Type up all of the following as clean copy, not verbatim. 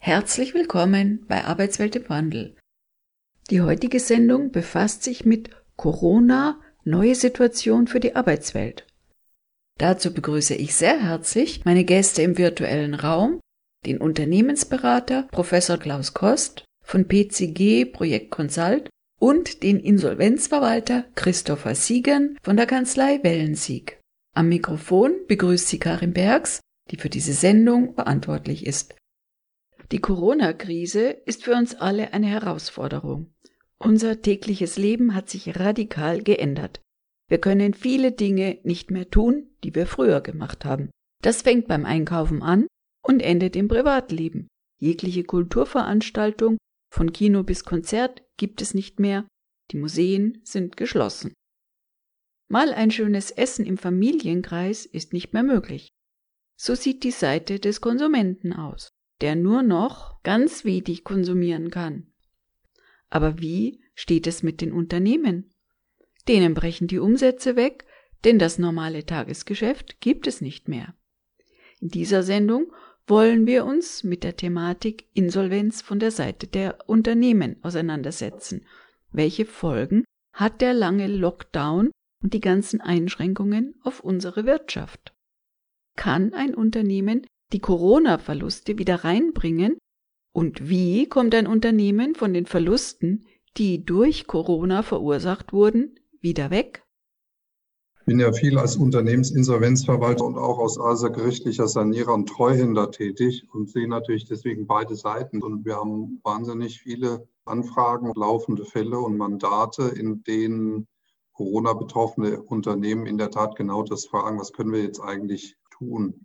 Herzlich willkommen bei Arbeitswelt im Wandel. Die heutige Sendung befasst sich mit Corona, neue Situation für die Arbeitswelt. Dazu begrüße ich sehr herzlich meine Gäste im virtuellen Raum, den Unternehmensberater Professor Klaus Kost von PCG Projekt Consult und den Insolvenzverwalter Christopher Siegern von der Kanzlei Wellensiek. Am Mikrofon begrüßt sie Karin Bergs, die für diese Sendung verantwortlich ist. Die Corona-Krise ist für uns alle eine Herausforderung. Unser tägliches Leben hat sich radikal geändert. Wir können viele Dinge nicht mehr tun, die wir früher gemacht haben. Das fängt beim Einkaufen an und endet im Privatleben. Jegliche Kulturveranstaltung, von Kino bis Konzert, gibt es nicht mehr. Die Museen sind geschlossen. Mal ein schönes Essen im Familienkreis ist nicht mehr möglich. So sieht die Seite des Konsumenten aus, der nur noch ganz wenig konsumieren kann. Aber wie steht es mit den Unternehmen? Denen brechen die Umsätze weg, denn das normale Tagesgeschäft gibt es nicht mehr. In dieser Sendung wollen wir uns mit der Thematik Insolvenz von der Seite der Unternehmen auseinandersetzen. Welche Folgen hat der lange Lockdown und die ganzen Einschränkungen auf unsere Wirtschaft? Kann ein Unternehmen die Corona-Verluste wieder reinbringen? Und wie kommt ein Unternehmen von den Verlusten, die durch Corona verursacht wurden, wieder weg? Ich bin ja viel als Unternehmensinsolvenzverwalter und auch als außergerichtlicher Sanierer und Treuhänder tätig und sehe natürlich deswegen beide Seiten. Und wir haben wahnsinnig viele Anfragen, laufende Fälle und Mandate, in denen Corona-betroffene Unternehmen in der Tat genau das fragen, was können wir jetzt eigentlich tun?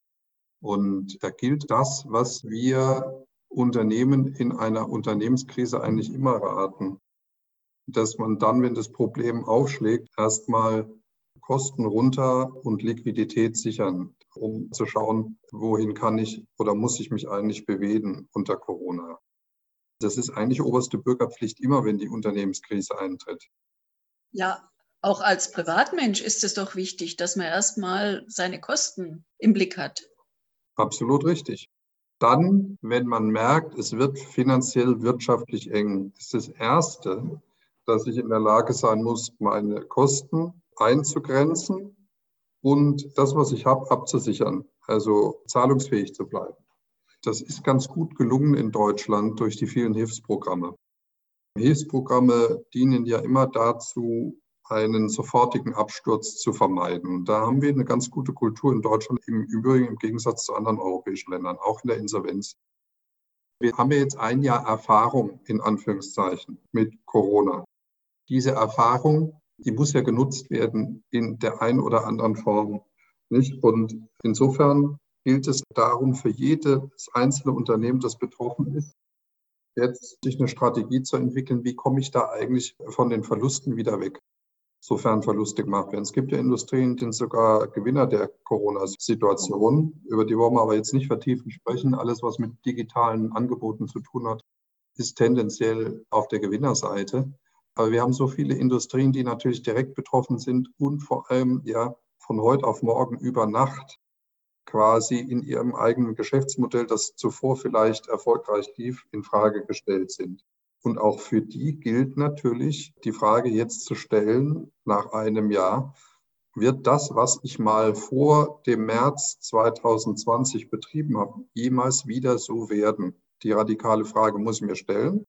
Und da gilt das, was wir Unternehmen in einer Unternehmenskrise eigentlich immer raten, dass man dann, wenn das Problem aufschlägt, erstmal Kosten runter und Liquidität sichern, um zu schauen, wohin kann ich oder muss ich mich eigentlich bewegen unter Corona. Das ist eigentlich oberste Bürgerpflicht immer, wenn die Unternehmenskrise eintritt. Ja, auch als Privatmensch ist es doch wichtig, dass man erstmal seine Kosten im Blick hat. Absolut richtig. Dann, wenn man merkt, es wird finanziell wirtschaftlich eng, ist das Erste, dass ich in der Lage sein muss, meine Kosten einzugrenzen und das, was ich habe, abzusichern, also zahlungsfähig zu bleiben. Das ist ganz gut gelungen in Deutschland durch die vielen Hilfsprogramme. Hilfsprogramme dienen ja immer dazu, einen sofortigen Absturz zu vermeiden. Und da haben wir eine ganz gute Kultur in Deutschland, im Übrigen im Gegensatz zu anderen europäischen Ländern, auch in der Insolvenz. Wir haben ja jetzt ein Jahr Erfahrung, in Anführungszeichen, mit Corona. Diese Erfahrung, die muss ja genutzt werden in der einen oder anderen Form, nicht? Und insofern gilt es darum, für jedes einzelne Unternehmen, das betroffen ist, jetzt sich eine Strategie zu entwickeln, wie komme ich da eigentlich von den Verlusten wieder weg, sofern Verluste gemacht werden. Es gibt ja Industrien, die sind sogar Gewinner der Corona-Situation, über die wollen wir aber jetzt nicht vertiefend sprechen. Alles, was mit digitalen Angeboten zu tun hat, ist tendenziell auf der Gewinnerseite. Aber wir haben so viele Industrien, die natürlich direkt betroffen sind und vor allem ja von heute auf morgen über Nacht quasi in ihrem eigenen Geschäftsmodell, das zuvor vielleicht erfolgreich lief, in Frage gestellt sind. Und auch für die gilt natürlich die Frage jetzt zu stellen, nach einem Jahr, wird das, was ich mal vor dem März 2020 betrieben habe, jemals wieder so werden? Die radikale Frage muss ich mir stellen.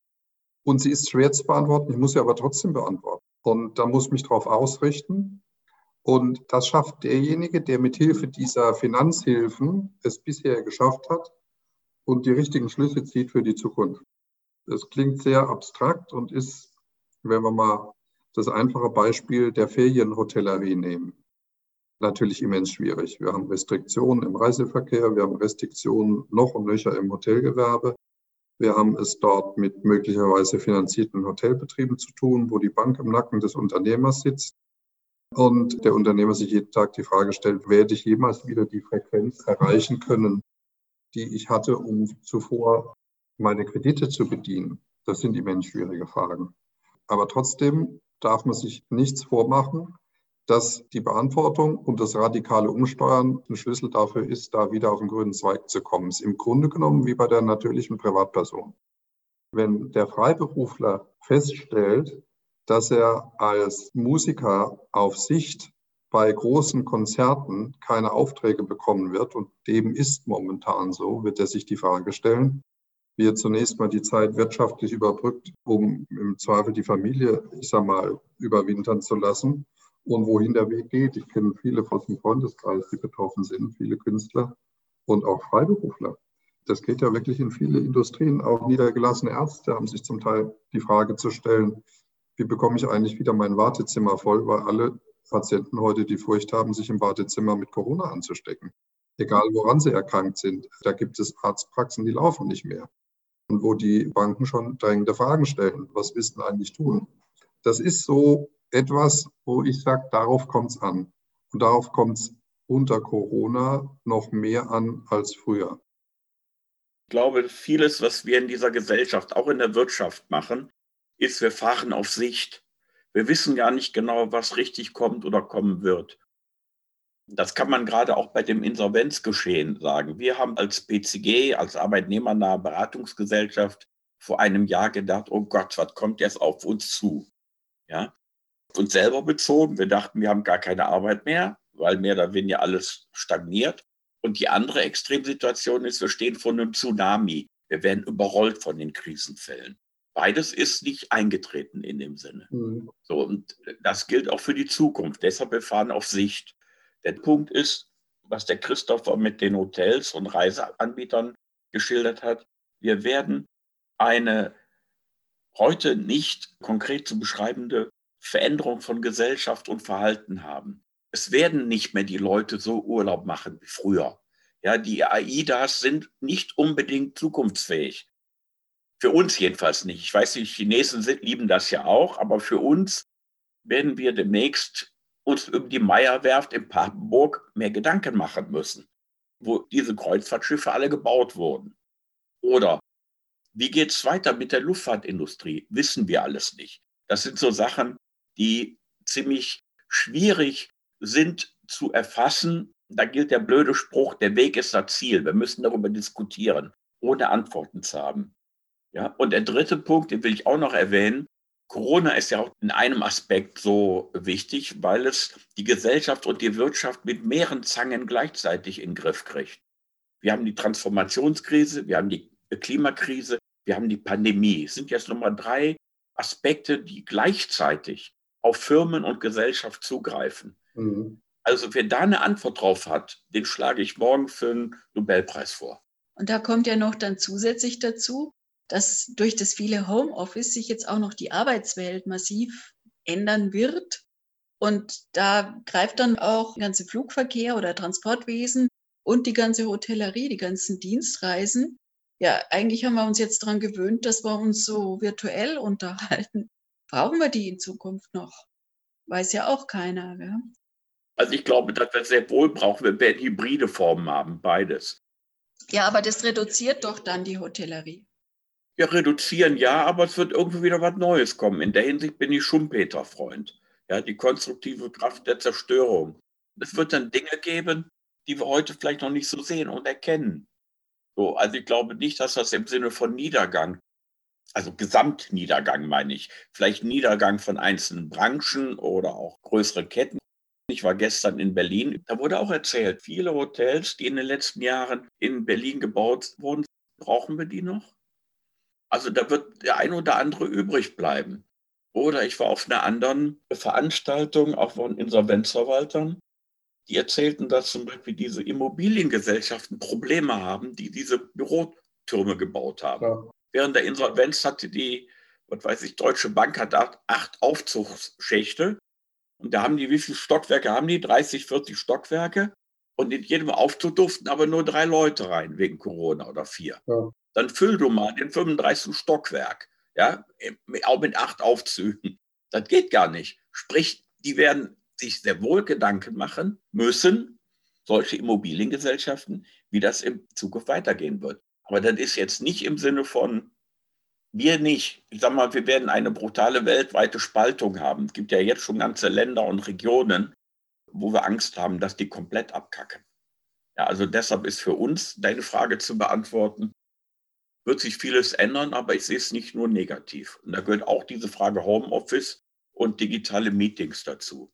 Und sie ist schwer zu beantworten, ich muss sie aber trotzdem beantworten. Und da muss ich mich darauf ausrichten. Und das schafft derjenige, der mit Hilfe dieser Finanzhilfen es bisher geschafft hat und die richtigen Schlüsse zieht für die Zukunft. Das klingt sehr abstrakt und ist, wenn wir mal das einfache Beispiel der Ferienhotellerie nehmen, natürlich immens schwierig. Wir haben Restriktionen im Reiseverkehr, wir haben Restriktionen noch und nöcher im Hotelgewerbe. Wir haben es dort mit möglicherweise finanzierten Hotelbetrieben zu tun, wo die Bank im Nacken des Unternehmers sitzt und der Unternehmer sich jeden Tag die Frage stellt, werde ich jemals wieder die Frequenz erreichen können, die ich hatte, um zuvor meine Kredite zu bedienen? Das sind immens schwierige Fragen. Aber trotzdem darf man sich nichts vormachen. dass die Beantwortung und das radikale Umsteuern ein Schlüssel dafür ist, da wieder auf den grünen Zweig zu kommen. Es ist im Grunde genommen wie bei der natürlichen Privatperson. Wenn der Freiberufler feststellt, dass er als Musiker auf Sicht bei großen Konzerten keine Aufträge bekommen wird, und dem ist momentan so, wird er sich die Frage stellen, wie er zunächst mal die Zeit wirtschaftlich überbrückt, um im Zweifel die Familie, überwintern zu lassen, und wohin der Weg geht. Ich kenne viele aus dem Freundeskreis, die betroffen sind, viele Künstler und auch Freiberufler. Das geht ja wirklich in viele Industrien. Auch niedergelassene Ärzte haben sich zum Teil die Frage zu stellen, wie bekomme ich eigentlich wieder mein Wartezimmer voll, weil alle Patienten heute die Furcht haben, sich im Wartezimmer mit Corona anzustecken. Egal, woran sie erkrankt sind. Da gibt es Arztpraxen, die laufen nicht mehr. Und wo die Banken schon drängende Fragen stellen. Was willst du eigentlich tun? Das ist so etwas, wo ich sage, darauf kommt es an. Und darauf kommt es unter Corona noch mehr an als früher. Ich glaube, vieles, was wir in dieser Gesellschaft, auch in der Wirtschaft machen, ist, wir fahren auf Sicht. Wir wissen gar nicht genau, was richtig kommt oder kommen wird. Das kann man gerade auch bei dem Insolvenzgeschehen sagen. Wir haben als BCG, als arbeitnehmernahe Beratungsgesellschaft, vor einem Jahr gedacht, oh Gott, was kommt jetzt auf uns zu? Ja? Uns selber bezogen, wir dachten, wir haben gar keine Arbeit mehr, weil mehr oder weniger alles stagniert. Und die andere Extremsituation ist, wir stehen vor einem Tsunami. Wir werden überrollt von den Krisenfällen. Beides ist nicht eingetreten in dem Sinne. So, und das gilt auch für die Zukunft. Deshalb, wir fahren auf Sicht. Der Punkt ist, was der Christopher mit den Hotels und Reiseanbietern geschildert hat, wir werden eine heute nicht konkret zu beschreibende Veränderung von Gesellschaft und Verhalten haben. Es werden nicht mehr die Leute so Urlaub machen wie früher. Ja, die AIDAs sind nicht unbedingt zukunftsfähig. Für uns jedenfalls nicht. Ich weiß, die Chinesen lieben das ja auch, aber für uns werden wir demnächst uns über die Meierwerft in Papenburg mehr Gedanken machen müssen, wo diese Kreuzfahrtschiffe alle gebaut wurden. Oder wie geht es weiter mit der Luftfahrtindustrie? Wissen wir alles nicht. Das sind so Sachen, die ziemlich schwierig sind zu erfassen. Da gilt der blöde Spruch, der Weg ist das Ziel. Wir müssen darüber diskutieren, ohne Antworten zu haben. Ja? Und der dritte Punkt, den will ich auch noch erwähnen. Corona ist ja auch in einem Aspekt so wichtig, weil es die Gesellschaft und die Wirtschaft mit mehreren Zangen gleichzeitig in den Griff kriegt. Wir haben die Transformationskrise, wir haben die Klimakrise, wir haben die Pandemie. Es sind jetzt nochmal 3 Aspekte, die gleichzeitig auf Firmen und Gesellschaft zugreifen. Also wer da eine Antwort drauf hat, den schlage ich morgen für einen Nobelpreis vor. Und da kommt ja noch dann zusätzlich dazu, dass durch das viele Homeoffice sich jetzt auch noch die Arbeitswelt massiv ändern wird. Und da greift dann auch der ganze Flugverkehr oder Transportwesen und die ganze Hotellerie, die ganzen Dienstreisen. Ja, eigentlich haben wir uns jetzt daran gewöhnt, dass wir uns so virtuell unterhalten. Brauchen wir die in Zukunft noch? Weiß ja auch keiner. Ja? Also ich glaube, dass wir sehr wohl brauchen, wir werden hybride Formen haben, beides. Ja, aber das reduziert doch dann die Hotellerie. Ja, reduzieren ja, aber es wird irgendwie wieder was Neues kommen. In der Hinsicht bin ich Schumpeter-Freund. Ja, die konstruktive Kraft der Zerstörung. Es wird dann Dinge geben, die wir heute vielleicht noch nicht so sehen und erkennen. So, also ich glaube nicht, dass das im Sinne von Niedergang, also Gesamtniedergang meine ich, vielleicht Niedergang von einzelnen Branchen oder auch größere Ketten. Ich war gestern in Berlin, da wurde auch erzählt, viele Hotels, die in den letzten Jahren in Berlin gebaut wurden, brauchen wir die noch? Also da wird der ein oder andere übrig bleiben. Oder ich war auf einer anderen Veranstaltung, auch von Insolvenzverwaltern, die erzählten, dass zum Beispiel diese Immobiliengesellschaften Probleme haben, die diese Bürotürme gebaut haben. Ja. Während der Insolvenz hatte die, Deutsche Bank hat 8 Aufzugsschächte. Und da haben die, wie viele Stockwerke haben die? 30, 40 Stockwerke. Und in jedem Aufzug durften aber nur 3 Leute rein, wegen Corona oder 4. Ja. Dann füll du mal den 35. Stockwerk, ja, auch mit 8 Aufzügen. Das geht gar nicht. Sprich, die werden sich sehr wohl Gedanken machen müssen, solche Immobiliengesellschaften, wie das in Zukunft weitergehen wird. Aber das ist jetzt nicht im Sinne von, wir nicht. Ich sage mal, wir werden eine brutale weltweite Spaltung haben. Es gibt ja jetzt schon ganze Länder und Regionen, wo wir Angst haben, dass die komplett abkacken. Ja, also deshalb ist für uns, deine Frage zu beantworten, wird sich vieles ändern, aber ich sehe es nicht nur negativ. Und da gehört auch diese Frage Homeoffice und digitale Meetings dazu.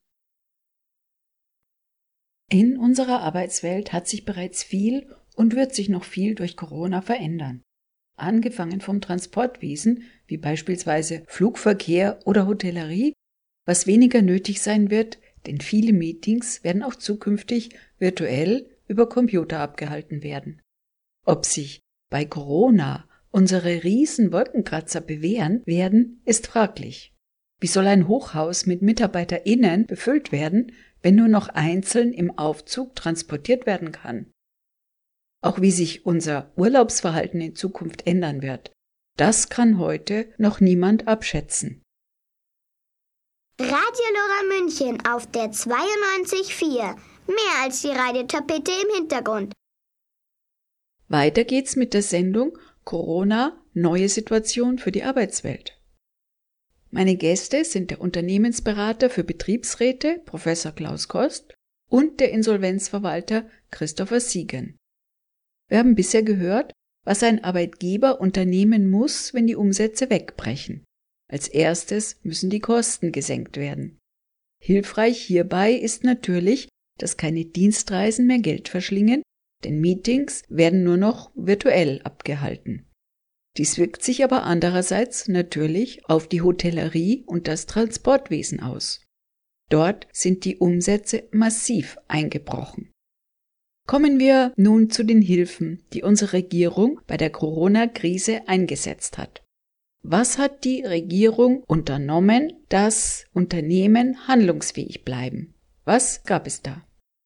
In unserer Arbeitswelt hat sich bereits viel und wird sich noch viel durch Corona verändern. Angefangen vom Transportwesen, wie beispielsweise Flugverkehr oder Hotellerie, was weniger nötig sein wird, denn viele Meetings werden auch zukünftig virtuell über Computer abgehalten werden. Ob sich bei Corona unsere riesen Wolkenkratzer bewähren werden, ist fraglich. Wie soll ein Hochhaus mit MitarbeiterInnen befüllt werden, wenn nur noch einzeln im Aufzug transportiert werden kann? Auch wie sich unser Urlaubsverhalten in Zukunft ändern wird, das kann heute noch niemand abschätzen. Radio Lora München auf der 92.4. Mehr als die Radiotapete im Hintergrund. Weiter geht's mit der Sendung Corona – Neue Situation für die Arbeitswelt. Meine Gäste sind der Unternehmensberater für Betriebsräte, Professor Klaus Kost, und der Insolvenzverwalter Christopher Siegen. Wir haben bisher gehört, was ein Arbeitgeber unternehmen muss, wenn die Umsätze wegbrechen. Als erstes müssen die Kosten gesenkt werden. Hilfreich hierbei ist natürlich, dass keine Dienstreisen mehr Geld verschlingen, denn Meetings werden nur noch virtuell abgehalten. Dies wirkt sich aber andererseits natürlich auf die Hotellerie und das Transportwesen aus. Dort sind die Umsätze massiv eingebrochen. Kommen wir nun zu den Hilfen, die unsere Regierung bei der Corona-Krise eingesetzt hat. Was hat die Regierung unternommen, dass Unternehmen handlungsfähig bleiben? Was gab es da?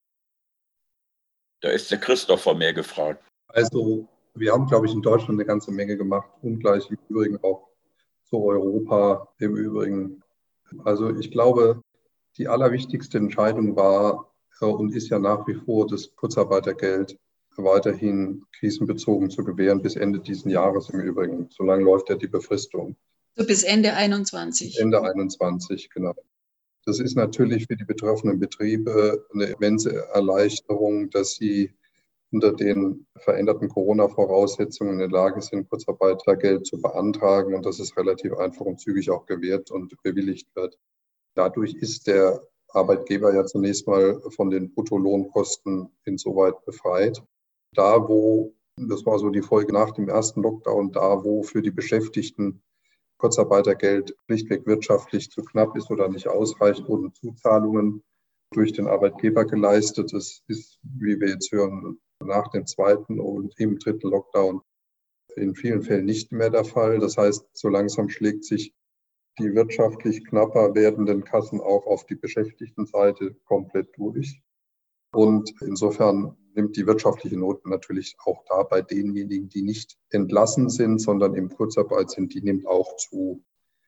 Da ist der Christopher mehr gefragt. Also wir haben, glaube ich, in Deutschland eine ganze Menge gemacht, ungleich im Übrigen auch zu Europa im Übrigen. Also ich glaube, die allerwichtigste Entscheidung war und ist ja nach wie vor, das Kurzarbeitergeld weiterhin krisenbezogen zu gewähren bis Ende dieses Jahres im Übrigen. So lange läuft ja die Befristung. So bis Ende 21. Ende 21, genau. Das ist natürlich für die betroffenen Betriebe eine immense Erleichterung, dass sie unter den veränderten Corona-Voraussetzungen in der Lage sind, Kurzarbeitergeld zu beantragen und dass es relativ einfach und zügig auch gewährt und bewilligt wird. Dadurch ist der Arbeitgeber ja zunächst mal von den Bruttolohnkosten insoweit befreit. Da, wo, das war so die Folge nach dem ersten Lockdown, da, wo für die Beschäftigten Kurzarbeitergeld schlichtweg wirtschaftlich zu knapp ist oder nicht ausreicht, wurden Zuzahlungen durch den Arbeitgeber geleistet. Das ist, wie wir jetzt hören, nach dem zweiten und im dritten Lockdown in vielen Fällen nicht mehr der Fall. Das heißt, so langsam schlägt sich die wirtschaftlich knapper werdenden Kassen auch auf die Beschäftigtenseite komplett durch. Und insofern nimmt die wirtschaftliche Not natürlich auch da bei denjenigen, die nicht entlassen sind, sondern in Kurzarbeit sind, die nimmt auch zu.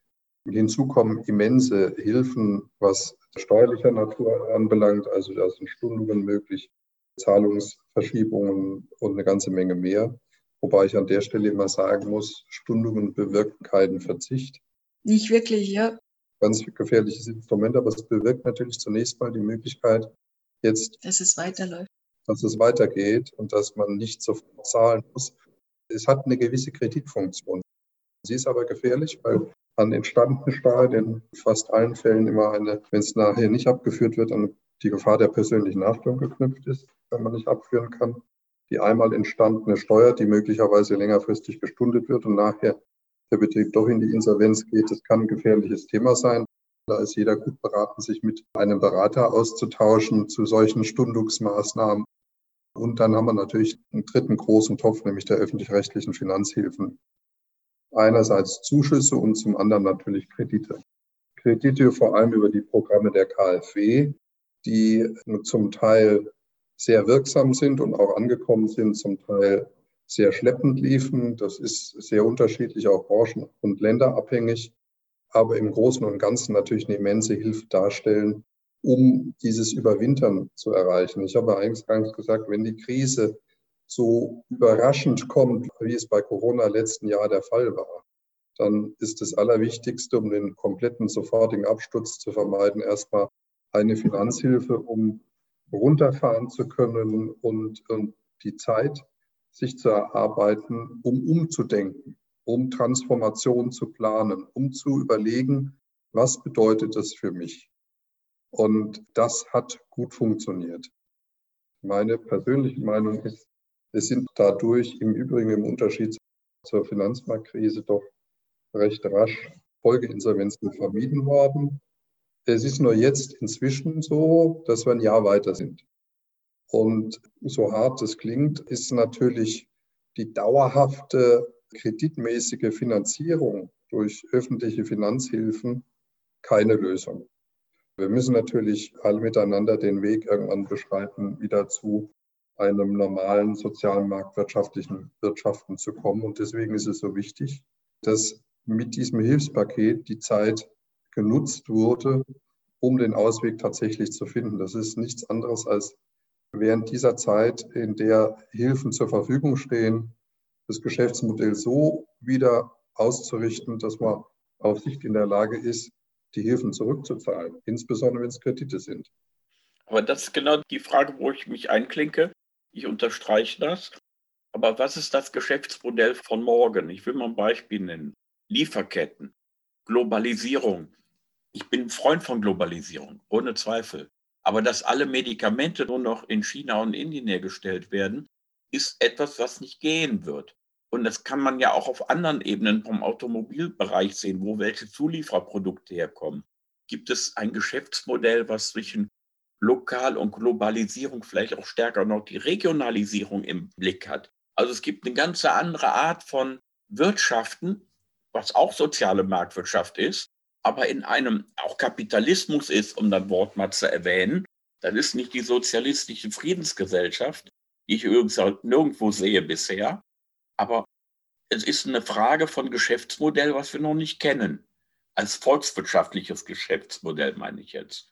Hinzu kommen immense Hilfen, was steuerlicher Natur anbelangt. Also da sind Stundungen möglich, Zahlungsverschiebungen und eine ganze Menge mehr. Wobei ich an der Stelle immer sagen muss, Stundungen bewirken keinen Verzicht. Nicht wirklich, ja. Ganz gefährliches Instrument, aber es bewirkt natürlich zunächst mal die Möglichkeit, jetzt, dass es weiterläuft. Dass es weitergeht und dass man nicht sofort zahlen muss. Es hat eine gewisse Kreditfunktion. Sie ist aber gefährlich, weil an entstandene Steuern in fast allen Fällen immer wenn es nachher nicht abgeführt wird, an die Gefahr der persönlichen Haftung geknüpft ist, wenn man nicht abführen kann. Die einmal entstandene Steuer, die möglicherweise längerfristig gestundet wird und nachher der Betrieb doch in die Insolvenz geht, das kann ein gefährliches Thema sein. Da ist jeder gut beraten, sich mit einem Berater auszutauschen zu solchen Stundungsmaßnahmen. Und dann haben wir natürlich einen dritten großen Topf, nämlich der öffentlich-rechtlichen Finanzhilfen. Einerseits Zuschüsse und zum anderen natürlich Kredite. Kredite vor allem über die Programme der KfW, die zum Teil sehr wirksam sind und auch angekommen sind, zum Teil sehr schleppend liefen. Das ist sehr unterschiedlich, auch branchen- und länderabhängig, aber im Großen und Ganzen natürlich eine immense Hilfe darstellen, um dieses Überwintern zu erreichen. Ich habe eingangs gesagt, wenn die Krise so überraschend kommt, wie es bei Corona letzten Jahr der Fall war, dann ist das Allerwichtigste, um den kompletten sofortigen Absturz zu vermeiden, erstmal eine Finanzhilfe, um runterfahren zu können und die Zeit sich zu erarbeiten, um umzudenken, um Transformation zu planen, um zu überlegen, was bedeutet das für mich? Und das hat gut funktioniert. Meine persönliche Meinung ist, es sind dadurch im Übrigen im Unterschied zur Finanzmarktkrise doch recht rasch Folgeinsolvenzen vermieden worden. Es ist nur jetzt inzwischen so, dass wir ein Jahr weiter sind. Und so hart es klingt, ist natürlich die dauerhafte kreditmäßige Finanzierung durch öffentliche Finanzhilfen keine Lösung. Wir müssen natürlich alle miteinander den Weg irgendwann beschreiten, wieder zu einem normalen sozialen marktwirtschaftlichen Wirtschaften zu kommen. Und deswegen ist es so wichtig, dass mit diesem Hilfspaket die Zeit genutzt wurde, um den Ausweg tatsächlich zu finden. Das ist nichts anderes als während dieser Zeit, in der Hilfen zur Verfügung stehen, das Geschäftsmodell so wieder auszurichten, dass man auf Sicht in der Lage ist, die Hilfen zurückzuzahlen, insbesondere wenn es Kredite sind. Aber das ist genau die Frage, wo ich mich einklinke. Ich unterstreiche das. Aber was ist das Geschäftsmodell von morgen? Ich will mal ein Beispiel nennen. Lieferketten, Globalisierung. Ich bin ein Freund von Globalisierung, ohne Zweifel. Aber dass alle Medikamente nur noch in China und Indien hergestellt werden, ist etwas, was nicht gehen wird. Und das kann man ja auch auf anderen Ebenen vom Automobilbereich sehen, wo welche Zulieferprodukte herkommen. Gibt es ein Geschäftsmodell, was zwischen Lokal- und Globalisierung vielleicht auch stärker noch die Regionalisierung im Blick hat? Also es gibt eine ganz andere Art von Wirtschaften, was auch soziale Marktwirtschaft ist, aber in einem auch Kapitalismus ist, um das Wort mal zu erwähnen. Das ist nicht die sozialistische Friedensgesellschaft, die ich übrigens auch nirgendwo sehe bisher. Aber es ist eine Frage von Geschäftsmodell, was wir noch nicht kennen. Als volkswirtschaftliches Geschäftsmodell meine ich jetzt.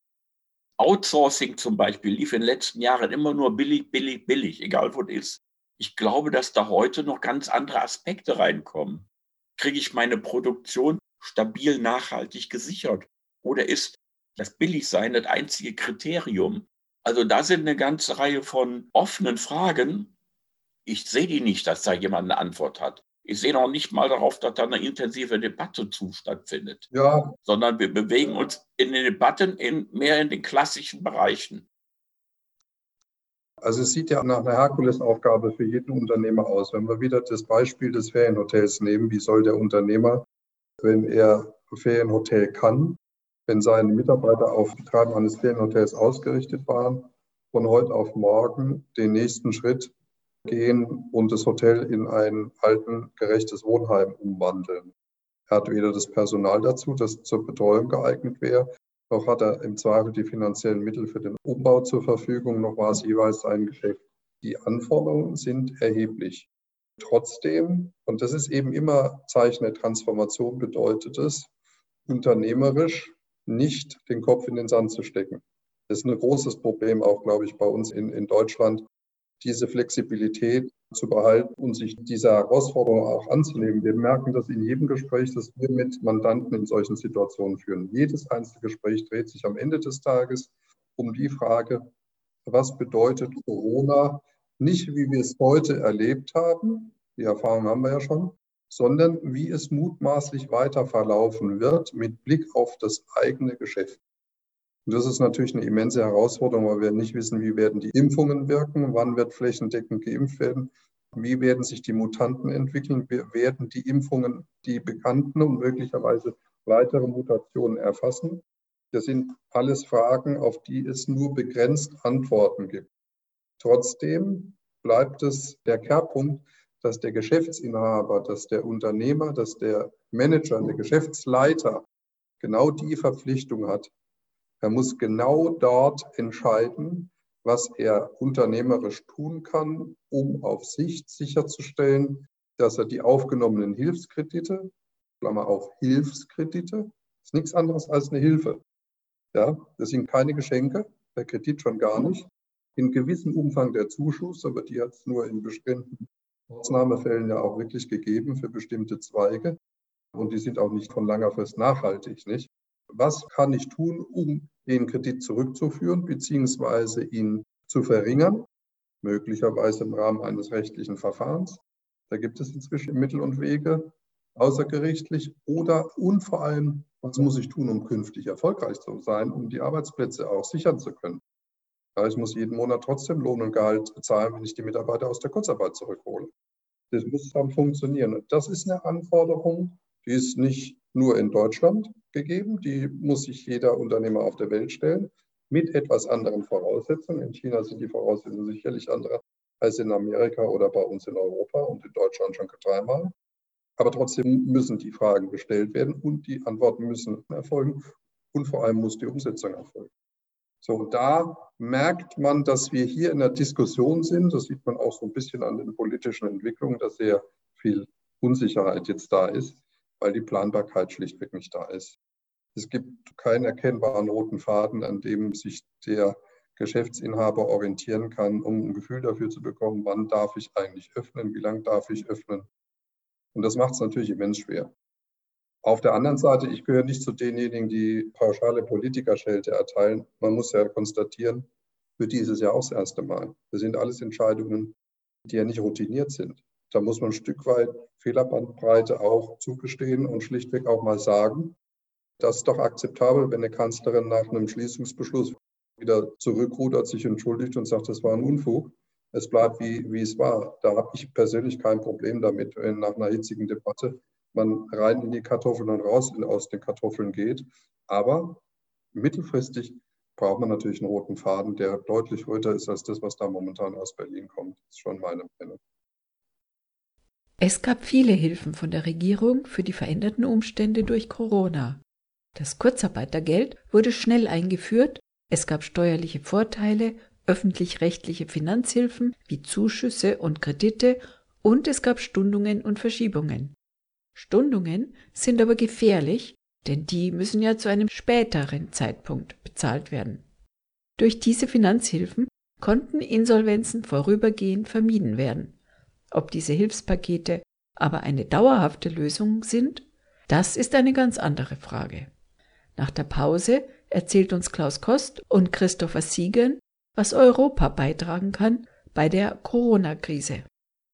Outsourcing zum Beispiel lief in den letzten Jahren immer nur billig, billig, billig, egal wo es ist. Ich glaube, dass da heute noch ganz andere Aspekte reinkommen. Kriege ich meine Produktion stabil, nachhaltig gesichert? Oder ist das Billigsein das einzige Kriterium? Also da sind eine ganze Reihe von offenen Fragen. Ich sehe die nicht, dass da jemand eine Antwort hat. Ich sehe noch nicht mal darauf, dass da eine intensive Debatte zu stattfindet. Ja, Sondern wir bewegen uns in den Debatten mehr in den klassischen Bereichen. also es sieht ja nach einer Herkulesaufgabe für jeden Unternehmer aus. Wenn wir wieder das Beispiel des Ferienhotels nehmen, wie soll der Unternehmer, wenn er Ferienhotel kann, wenn seine Mitarbeiter auf Betreiben eines Ferienhotels ausgerichtet waren, von heute auf morgen den nächsten Schritt gehen und das Hotel in ein altengerechtes Wohnheim umwandeln. Er hat weder das Personal dazu, das zur Betreuung geeignet wäre, noch hat er im Zweifel die finanziellen Mittel für den Umbau zur Verfügung, noch war es jeweils sein Geschäft. Die Anforderungen sind erheblich. Trotzdem, und das ist eben immer Zeichen der Transformation, bedeutet es, unternehmerisch nicht den Kopf in den Sand zu stecken. Das ist ein großes Problem auch, glaube ich, bei uns in Deutschland, diese Flexibilität zu behalten und sich dieser Herausforderung auch anzunehmen. Wir merken das in jedem Gespräch, das wir mit Mandanten in solchen Situationen führen. Jedes einzelne Gespräch dreht sich am Ende des Tages um die Frage, was bedeutet Corona? Nicht, wie wir es heute erlebt haben, die Erfahrung haben wir ja schon, sondern wie es mutmaßlich weiter verlaufen wird mit Blick auf das eigene Geschäft. Und das ist natürlich eine immense Herausforderung, weil wir nicht wissen, wie werden die Impfungen wirken, wann wird flächendeckend geimpft werden, wie werden sich die Mutanten entwickeln, werden die Impfungen die bekannten und möglicherweise weitere Mutationen erfassen. Das sind alles Fragen, auf die es nur begrenzt Antworten gibt. Trotzdem bleibt es der Kehrpunkt, dass der Geschäftsinhaber, dass der Unternehmer, dass der Manager, der Geschäftsleiter genau die Verpflichtung hat. Er muss genau dort entscheiden, was er unternehmerisch tun kann, um auf Sicht sicherzustellen, dass er die aufgenommenen Hilfskredite, Klammer auf Hilfskredite, ist nichts anderes als eine Hilfe. Ja, das sind keine Geschenke, der Kredit schon gar nicht. In gewissem Umfang der Zuschuss, aber die hat es nur in bestimmten Ausnahmefällen ja auch wirklich gegeben für bestimmte Zweige. Und die sind auch nicht von langer Frist nachhaltig, nicht? Was kann ich tun, um den Kredit zurückzuführen bzw. ihn zu verringern, möglicherweise im Rahmen eines rechtlichen Verfahrens. Da gibt es inzwischen Mittel und Wege, außergerichtlich und vor allem, was muss ich tun, um künftig erfolgreich zu sein, um die Arbeitsplätze auch sichern zu können. Ja, ich muss jeden Monat trotzdem Lohn und Gehalt bezahlen, wenn ich die Mitarbeiter aus der Kurzarbeit zurückhole. Das muss dann funktionieren. Und das ist eine Anforderung, die ist nicht nur in Deutschland gegeben, die muss sich jeder Unternehmer auf der Welt stellen, mit etwas anderen Voraussetzungen. In China sind die Voraussetzungen sicherlich andere als in Amerika oder bei uns in Europa und in Deutschland schon dreimal. Aber trotzdem müssen die Fragen gestellt werden und die Antworten müssen erfolgen und vor allem muss die Umsetzung erfolgen. So, da merkt man, dass wir hier in der Diskussion sind. Das sieht man auch so ein bisschen an den politischen Entwicklungen, dass sehr viel Unsicherheit jetzt da ist, weil die Planbarkeit schlichtweg nicht da ist. Es gibt keinen erkennbaren roten Faden, an dem sich der Geschäftsinhaber orientieren kann, um ein Gefühl dafür zu bekommen, wann darf ich eigentlich öffnen, wie lange darf ich öffnen. Und das macht es natürlich immens schwer. Auf der anderen Seite, ich gehöre nicht zu denjenigen, die pauschale Politikerschelte erteilen. Man muss ja konstatieren, für dieses Jahr auch das erste Mal. Das sind alles Entscheidungen, die ja nicht routiniert sind. Da muss man ein Stück weit Fehlerbandbreite auch zugestehen und schlichtweg auch mal sagen, das ist doch akzeptabel, wenn eine Kanzlerin nach einem Schließungsbeschluss wieder zurückrudert, sich entschuldigt und sagt, das war ein Unfug. Es bleibt, wie es war. Da habe ich persönlich kein Problem damit, wenn nach einer hitzigen Debatte man rein in die Kartoffeln und raus aus den Kartoffeln geht. Aber mittelfristig braucht man natürlich einen roten Faden, der deutlich röter ist als das, was da momentan aus Berlin kommt. Das ist schon meine Meinung. Es gab viele Hilfen von der Regierung für die veränderten Umstände durch Corona. Das Kurzarbeitergeld wurde schnell eingeführt, es gab steuerliche Vorteile, öffentlich-rechtliche Finanzhilfen wie Zuschüsse und Kredite und es gab Stundungen und Verschiebungen. Stundungen sind aber gefährlich, denn die müssen ja zu einem späteren Zeitpunkt bezahlt werden. Durch diese Finanzhilfen konnten Insolvenzen vorübergehend vermieden werden. Ob diese Hilfspakete aber eine dauerhafte Lösung sind, das ist eine ganz andere Frage. Nach der Pause erzählt uns Klaus Kost und Christopher Siegen, was Europa beitragen kann bei der Corona-Krise.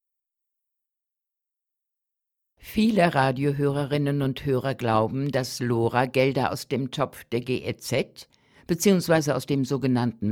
Viele Radiohörerinnen und Hörer glauben, dass LoRa Gelder aus dem Topf der GEZ bzw. aus dem sogenannten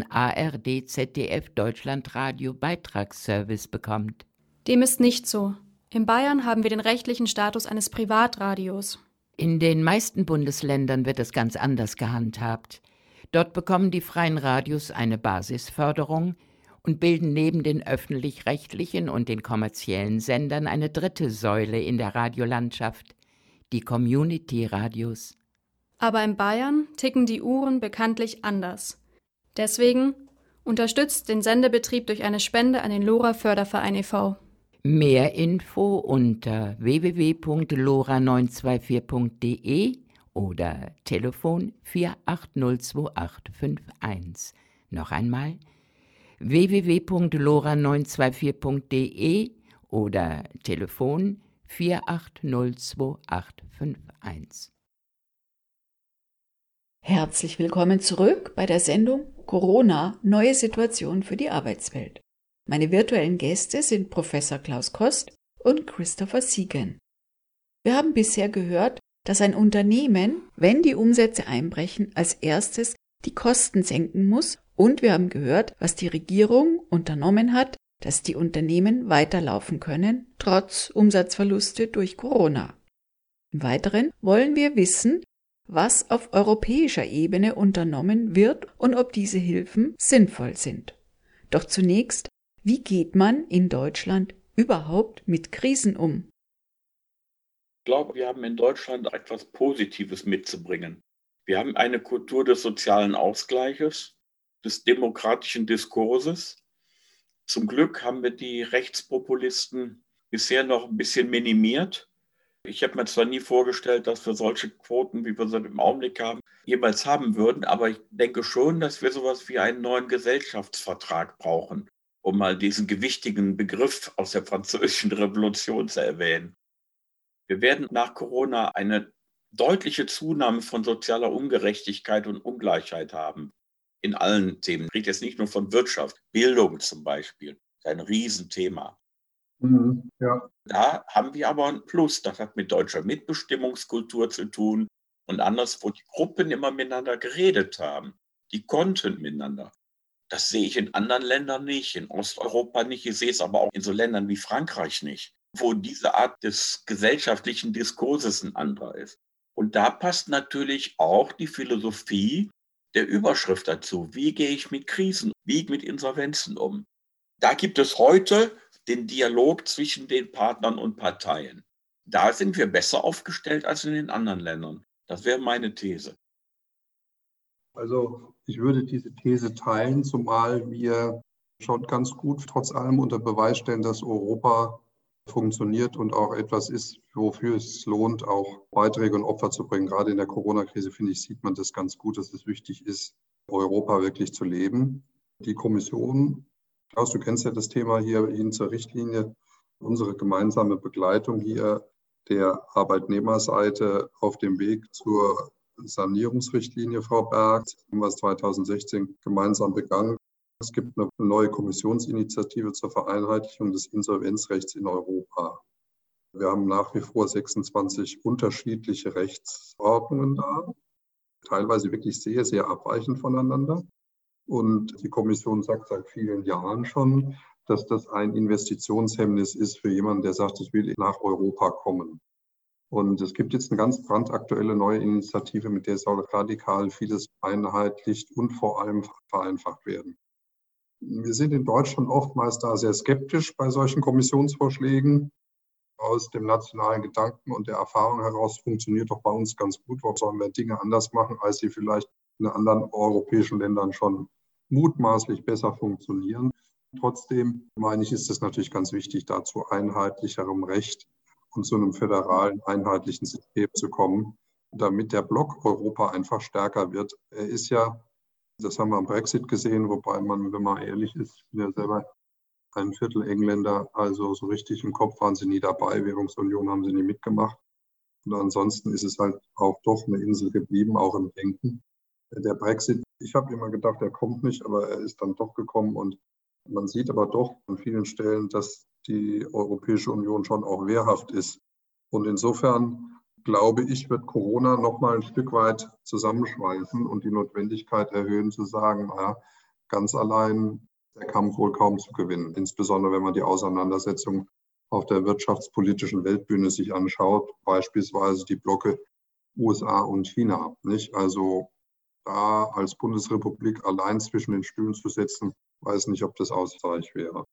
ARD-ZDF-Deutschlandradio-Beitragsservice bekommt. Dem ist nicht so. In Bayern haben wir den rechtlichen Status eines Privatradios. In den meisten Bundesländern wird es ganz anders gehandhabt. Dort bekommen die freien Radios eine Basisförderung und bilden neben den öffentlich-rechtlichen und den kommerziellen Sendern eine dritte Säule in der Radiolandschaft, die Community-Radios. Aber in Bayern ticken die Uhren bekanntlich anders. Deswegen unterstützt den Sendebetrieb durch eine Spende an den LoRa-Förderverein e.V. Mehr Info unter www.lora924.de oder Telefon 4802851. Noch einmal www.lora924.de oder Telefon 4802851. Herzlich willkommen zurück bei der Sendung Corona – Neue Situation für die Arbeitswelt. Meine virtuellen Gäste sind Professor Klaus Kost und Christopher Siegen. Wir haben bisher gehört, dass ein Unternehmen, wenn die Umsätze einbrechen, als erstes die Kosten senken muss, und wir haben gehört, was die Regierung unternommen hat, dass die Unternehmen weiterlaufen können, trotz Umsatzverluste durch Corona. Im Weiteren wollen wir wissen, was auf europäischer Ebene unternommen wird und ob diese Hilfen sinnvoll sind. Doch zunächst, wie geht man in Deutschland überhaupt mit Krisen um? Ich glaube, wir haben in Deutschland etwas Positives mitzubringen. Wir haben eine Kultur des sozialen Ausgleiches, des demokratischen Diskurses. Zum Glück haben wir die Rechtspopulisten bisher noch ein bisschen minimiert. Ich habe mir zwar nie vorgestellt, dass wir solche Quoten, wie wir sie im Augenblick haben, jemals haben würden, aber ich denke schon, dass wir sowas wie einen neuen Gesellschaftsvertrag brauchen, um mal diesen gewichtigen Begriff aus der Französischen Revolution zu erwähnen. Wir werden nach Corona eine deutliche Zunahme von sozialer Ungerechtigkeit und Ungleichheit haben. In allen Themen. Ich rede jetzt nicht nur von Wirtschaft, Bildung zum Beispiel, ist ein Riesenthema. Ja. Da haben wir aber ein Plus, das hat mit deutscher Mitbestimmungskultur zu tun und anders, wo die Gruppen immer miteinander geredet haben, die konnten miteinander. Das sehe ich in anderen Ländern nicht, in Osteuropa nicht, ich sehe es aber auch in so Ländern wie Frankreich nicht, wo diese Art des gesellschaftlichen Diskurses ein anderer ist. Und da passt natürlich auch die Philosophie der Überschrift dazu. Wie gehe ich mit Krisen, wie mit Insolvenzen um? Da gibt es heute den Dialog zwischen den Partnern und Parteien. Da sind wir besser aufgestellt als in den anderen Ländern. Das wäre meine These. Also ich würde diese These teilen, zumal wir schon ganz gut trotz allem unter Beweis stellen, dass Europa funktioniert und auch etwas ist, wofür es lohnt, auch Beiträge und Opfer zu bringen. Gerade in der Corona-Krise, finde ich, sieht man das ganz gut, dass es wichtig ist, Europa wirklich zu leben. Die Kommission, Klaus, du kennst ja das Thema hier hin zur Richtlinie, unsere gemeinsame Begleitung hier der Arbeitnehmerseite auf dem Weg zur Sanierungsrichtlinie, Frau Berg, haben wir es 2016 gemeinsam begangen. Es gibt eine neue Kommissionsinitiative zur Vereinheitlichung des Insolvenzrechts in Europa. Wir haben nach wie vor 26 unterschiedliche Rechtsordnungen da, teilweise wirklich sehr, sehr abweichend voneinander. Und die Kommission sagt seit vielen Jahren schon, dass das ein Investitionshemmnis ist für jemanden, der sagt, ich will nach Europa kommen. Und es gibt jetzt eine ganz brandaktuelle neue Initiative, mit der soll radikal vieles vereinheitlicht und vor allem vereinfacht werden. Wir sind in Deutschland oftmals da sehr skeptisch bei solchen Kommissionsvorschlägen. Aus dem nationalen Gedanken und der Erfahrung heraus funktioniert doch bei uns ganz gut. Warum sollen wir Dinge anders machen, als sie vielleicht in anderen europäischen Ländern schon mutmaßlich besser funktionieren? Trotzdem meine ich, ist es natürlich ganz wichtig, da zu einheitlicherem Recht und zu einem föderalen, einheitlichen System zu kommen, damit der Block Europa einfach stärker wird. Er ist ja, das haben wir am Brexit gesehen, wobei man, wenn man ehrlich ist, ich bin ja selber ein Viertel Engländer, also so richtig im Kopf waren sie nie dabei, Währungsunion haben sie nie mitgemacht. Und ansonsten ist es halt auch doch eine Insel geblieben, auch im Denken. Der Brexit, ich habe immer gedacht, er kommt nicht, aber er ist dann doch gekommen. Und man sieht aber doch an vielen Stellen, dass die Europäische Union schon auch wehrhaft ist. Und insofern glaube ich, wird Corona noch mal ein Stück weit zusammenschweißen und die Notwendigkeit erhöhen, zu sagen, naja, ganz allein der Kampf wohl kaum zu gewinnen. Insbesondere, wenn man die Auseinandersetzung auf der wirtschaftspolitischen Weltbühne sich anschaut, beispielsweise die Blöcke USA und China. Nicht? Also da als Bundesrepublik allein zwischen den Stühlen zu setzen, weiß nicht, ob das ausreichend wäre.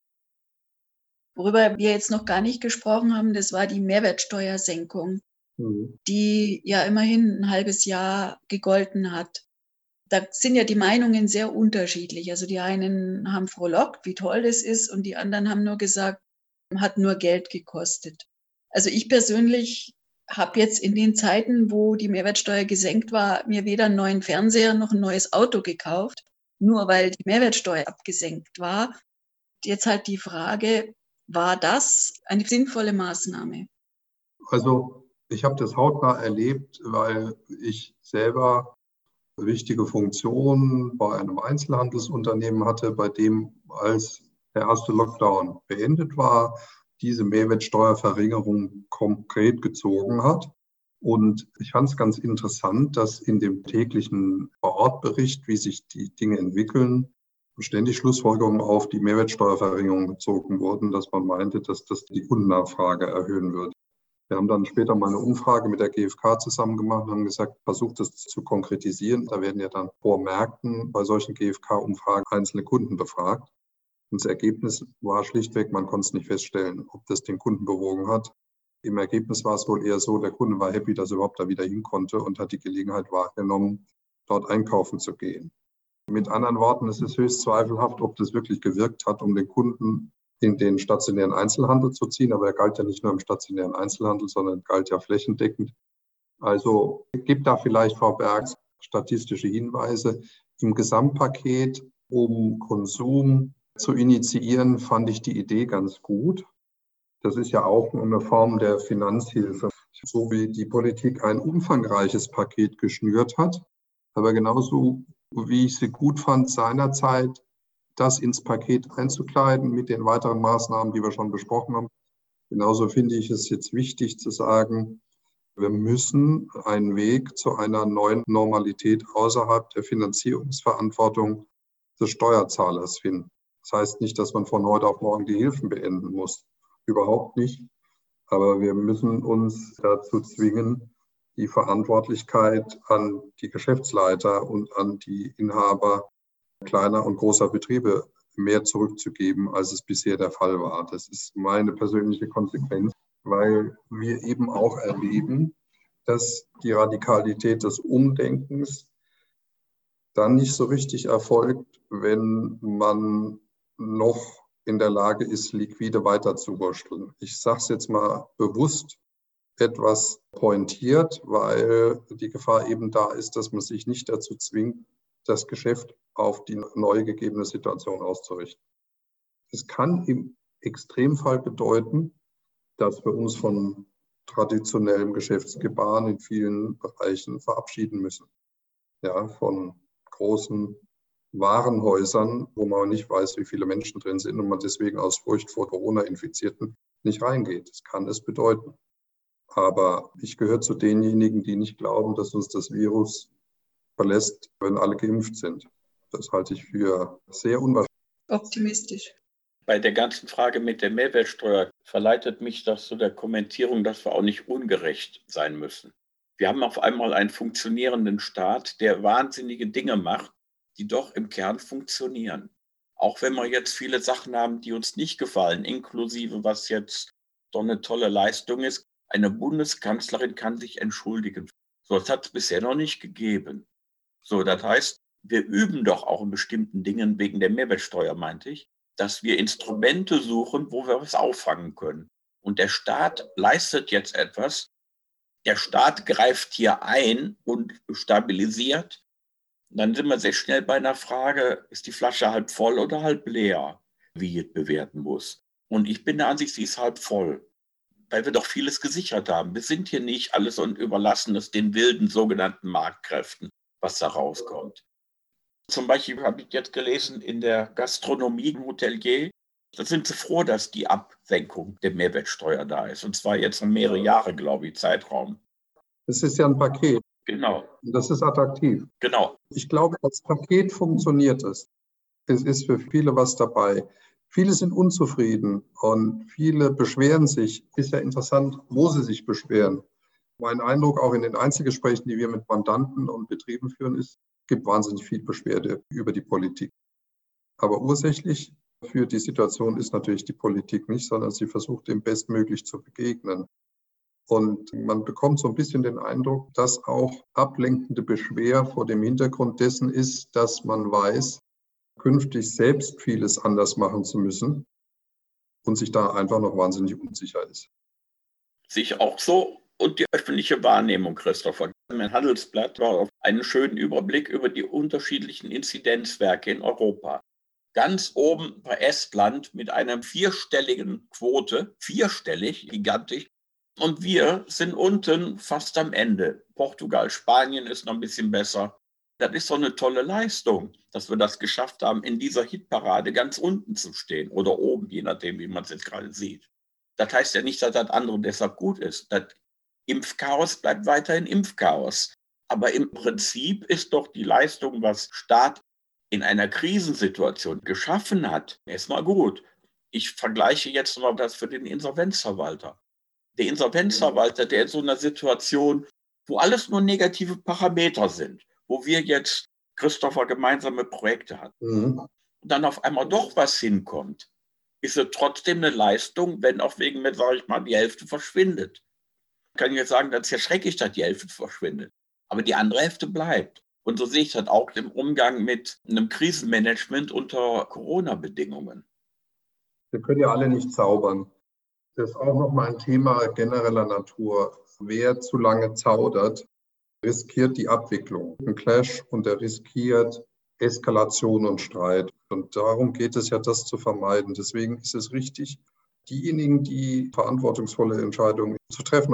Worüber wir jetzt noch gar nicht gesprochen haben, das war die Mehrwertsteuersenkung, die ja immerhin ein halbes Jahr gegolten hat. Da sind ja die Meinungen sehr unterschiedlich. Also die einen haben frohlockt, wie toll das ist, und die anderen haben nur gesagt, hat nur Geld gekostet. Also ich persönlich habe jetzt in den Zeiten, wo die Mehrwertsteuer gesenkt war, mir weder einen neuen Fernseher noch ein neues Auto gekauft, nur weil die Mehrwertsteuer abgesenkt war. Jetzt halt die Frage, war das eine sinnvolle Maßnahme? Also ich habe das hautnah erlebt, weil ich selber wichtige Funktionen bei einem Einzelhandelsunternehmen hatte, bei dem, als der erste Lockdown beendet war, diese Mehrwertsteuerverringerung konkret gezogen hat. Und ich fand es ganz interessant, dass in dem täglichen Vor-Ort-Bericht, wie sich die Dinge entwickeln, ständig Schlussfolgerungen auf die Mehrwertsteuerverringerung gezogen wurden, dass man meinte, dass das die Kundennachfrage erhöhen würde. Wir haben dann später mal eine Umfrage mit der GfK zusammen gemacht und haben gesagt, versucht das zu konkretisieren. Da werden ja dann vor Märkten bei solchen GfK-Umfragen einzelne Kunden befragt. Und das Ergebnis war schlichtweg, man konnte es nicht feststellen, ob das den Kunden bewogen hat. Im Ergebnis war es wohl eher so, der Kunde war happy, dass er überhaupt da wieder hin konnte und hat die Gelegenheit wahrgenommen, dort einkaufen zu gehen. Mit anderen Worten, es ist höchst zweifelhaft, ob das wirklich gewirkt hat, um den Kunden in den stationären Einzelhandel zu ziehen. Aber er galt ja nicht nur im stationären Einzelhandel, sondern galt ja flächendeckend. Also gibt da vielleicht, Frau Bergs, statistische Hinweise. Im Gesamtpaket, um Konsum zu initiieren, fand ich die Idee ganz gut. Das ist ja auch eine Form der Finanzhilfe. Ich so wie die Politik ein umfangreiches Paket geschnürt hat, aber genauso wie ich sie gut fand seinerzeit, das ins Paket einzukleiden mit den weiteren Maßnahmen, die wir schon besprochen haben. Genauso finde ich es jetzt wichtig zu sagen, wir müssen einen Weg zu einer neuen Normalität außerhalb der Finanzierungsverantwortung des Steuerzahlers finden. Das heißt nicht, dass man von heute auf morgen die Hilfen beenden muss. Überhaupt nicht. Aber wir müssen uns dazu zwingen, die Verantwortlichkeit an die Geschäftsleiter und an die Inhaber kleiner und großer Betriebe mehr zurückzugeben, als es bisher der Fall war. Das ist meine persönliche Konsequenz, weil wir eben auch erleben, dass die Radikalität des Umdenkens dann nicht so richtig erfolgt, wenn man noch in der Lage ist, liquide weiterzuwurschteln. Ich sage es jetzt mal bewusst etwas pointiert, weil die Gefahr eben da ist, dass man sich nicht dazu zwingt, das Geschäft auf die neu gegebene Situation auszurichten. Es kann im Extremfall bedeuten, dass wir uns von traditionellem Geschäftsgebaren in vielen Bereichen verabschieden müssen. Ja, von großen Warenhäusern, wo man nicht weiß, wie viele Menschen drin sind und man deswegen aus Furcht vor Corona-Infizierten nicht reingeht. Das kann es bedeuten. Aber ich gehöre zu denjenigen, die nicht glauben, dass uns das Virus verlässt, wenn alle geimpft sind. Das halte ich für sehr unwahrscheinlich. Optimistisch. Bei der ganzen Frage mit der Mehrwertsteuer verleitet mich das zu der Kommentierung, dass wir auch nicht ungerecht sein müssen. Wir haben auf einmal einen funktionierenden Staat, der wahnsinnige Dinge macht, die doch im Kern funktionieren. Auch wenn wir jetzt viele Sachen haben, die uns nicht gefallen, inklusive was jetzt doch eine tolle Leistung ist. Eine Bundeskanzlerin kann sich entschuldigen. So, das hat es bisher noch nicht gegeben. So, das heißt, wir üben doch auch in bestimmten Dingen, wegen der Mehrwertsteuer meinte ich, dass wir Instrumente suchen, wo wir was auffangen können. Und der Staat leistet jetzt etwas. Der Staat greift hier ein und stabilisiert. Dann sind wir sehr schnell bei einer Frage, ist die Flasche halb voll oder halb leer, wie ich es bewerten muss. Und ich bin der Ansicht, sie ist halb voll, weil wir doch vieles gesichert haben. Wir sind hier nicht alles und überlassen es den wilden sogenannten Marktkräften, was da rauskommt. Zum Beispiel habe ich jetzt gelesen, in der Gastronomie, im Hotelier, da sind sie froh, dass die Absenkung der Mehrwertsteuer da ist. Und zwar jetzt mehrere Jahre, glaube ich, Zeitraum. Das ist ja ein Paket. Genau. Das ist attraktiv. Genau. Ich glaube, als Paket funktioniert es. Es ist für viele was dabei. Viele sind unzufrieden und viele beschweren sich. Ist ja interessant, wo sie sich beschweren. Mein Eindruck auch in den Einzelgesprächen, die wir mit Mandanten und Betrieben führen, ist, es gibt wahnsinnig viel Beschwerde über die Politik. Aber ursächlich für die Situation ist natürlich die Politik nicht, sondern sie versucht, dem bestmöglich zu begegnen. Und man bekommt so ein bisschen den Eindruck, dass auch ablenkende Beschwer vor dem Hintergrund dessen ist, dass man weiß, künftig selbst vieles anders machen zu müssen und sich da einfach noch wahnsinnig unsicher ist. Sich auch so. Und die öffentliche Wahrnehmung, Christopher. Mein Handelsblatt war auf einen schönen Überblick über die unterschiedlichen Inzidenzwerke in Europa. Ganz oben war Estland mit einer 4-stelligen Quote, 4-stellig, gigantisch. Und wir sind unten fast am Ende. Portugal, Spanien ist noch ein bisschen besser. Das ist so eine tolle Leistung, dass wir das geschafft haben, in dieser Hitparade ganz unten zu stehen oder oben, je nachdem, wie man es jetzt gerade sieht. Das heißt ja nicht, dass das andere deshalb gut ist. Das Impfchaos bleibt weiterhin Impfchaos. Aber im Prinzip ist doch die Leistung, was Staat in einer Krisensituation geschaffen hat, erstmal gut. Ich vergleiche jetzt mal das für den Insolvenzverwalter. Der Insolvenzverwalter, der in so einer Situation, wo alles nur negative Parameter sind, wo wir jetzt, Christopher, gemeinsame Projekte hatten, und dann auf einmal doch was hinkommt, ist es trotzdem eine Leistung, wenn auch wegen mir, sage ich mal, die Hälfte verschwindet. Ich kann jetzt sagen, das ist ja schrecklich, dass die Hälfte verschwindet. Aber die andere Hälfte bleibt. Und so sehe ich das auch im Umgang mit einem Krisenmanagement unter Corona-Bedingungen. Wir können ja alle nicht zaubern. Das ist auch nochmal ein Thema genereller Natur. Wer zu lange zaudert, riskiert die Abwicklung. Ein Clash und der riskiert Eskalation und Streit. Und darum geht es ja, das zu vermeiden. Deswegen ist es richtig, diejenigen, die verantwortungsvolle Entscheidungen zu treffen haben,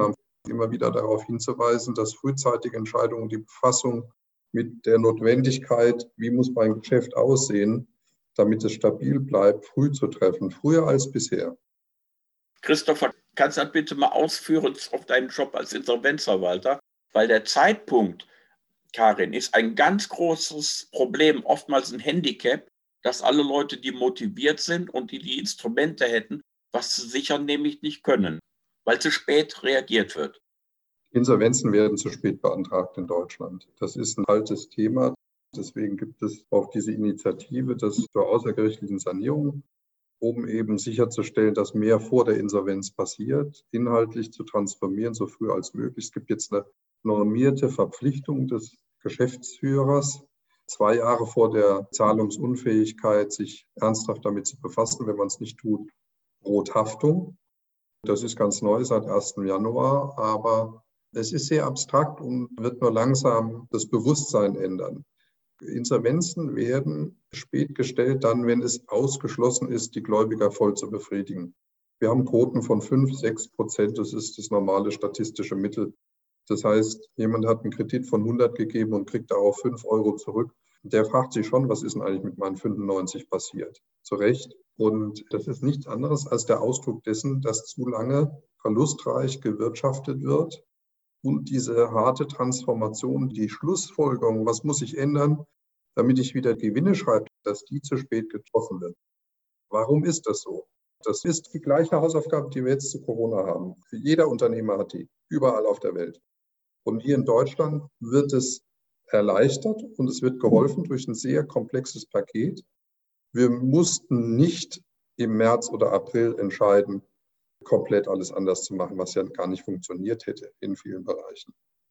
immer wieder darauf hinzuweisen, dass frühzeitige Entscheidungen und die Befassung mit der Notwendigkeit, wie muss mein Geschäft aussehen, damit es stabil bleibt, früh zu treffen, früher als bisher. Christopher, kannst du das bitte mal ausführen auf deinen Job als Insolvenzverwalter? Weil der Zeitpunkt, Karin, ist ein ganz großes Problem, oftmals ein Handicap, dass alle Leute, die motiviert sind und die Instrumente hätten, was sie sichern nämlich nicht können, weil zu spät reagiert wird. Insolvenzen werden zu spät beantragt in Deutschland. Das ist ein altes Thema. Deswegen gibt es auch diese Initiative zur außergerichtlichen Sanierung, um eben sicherzustellen, dass mehr vor der Insolvenz passiert, inhaltlich zu transformieren, so früh als möglich. Es gibt jetzt eine normierte Verpflichtung des Geschäftsführers, 2 Jahre vor der Zahlungsunfähigkeit sich ernsthaft damit zu befassen. Wenn man es nicht tut, droht Haftung. Das ist ganz neu seit 1. Januar, aber es ist sehr abstrakt und wird nur langsam das Bewusstsein ändern. Insolvenzen werden spät gestellt, dann, wenn es ausgeschlossen ist, die Gläubiger voll zu befriedigen. Wir haben Quoten von 5-6%, das ist das normale statistische Mittel. Das heißt, jemand hat einen Kredit von 100 gegeben und kriegt darauf 5 Euro zurück. Der fragt sich schon, was ist denn eigentlich mit meinen 95 passiert? Zu Recht. Und das ist nichts anderes als der Ausdruck dessen, dass zu lange verlustreich gewirtschaftet wird. Und diese harte Transformation, die Schlussfolgerung, was muss ich ändern, damit ich wieder Gewinne schreibe, dass die zu spät getroffen wird. Warum ist das so? Das ist die gleiche Hausaufgabe, die wir jetzt zu Corona haben. Jeder Unternehmer hat die, überall auf der Welt. Und hier in Deutschland wird es erleichtert und es wird geholfen durch ein sehr komplexes Paket. Wir mussten nicht im März oder April entscheiden, komplett alles anders zu machen, was ja gar nicht funktioniert hätte in vielen Bereichen.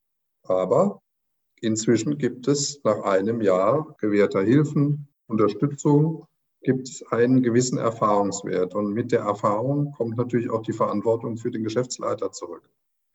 Aber inzwischen gibt es nach einem Jahr gewährter Hilfen, Unterstützung, gibt es einen gewissen Erfahrungswert. Und mit der Erfahrung kommt natürlich auch die Verantwortung für den Geschäftsleiter zurück.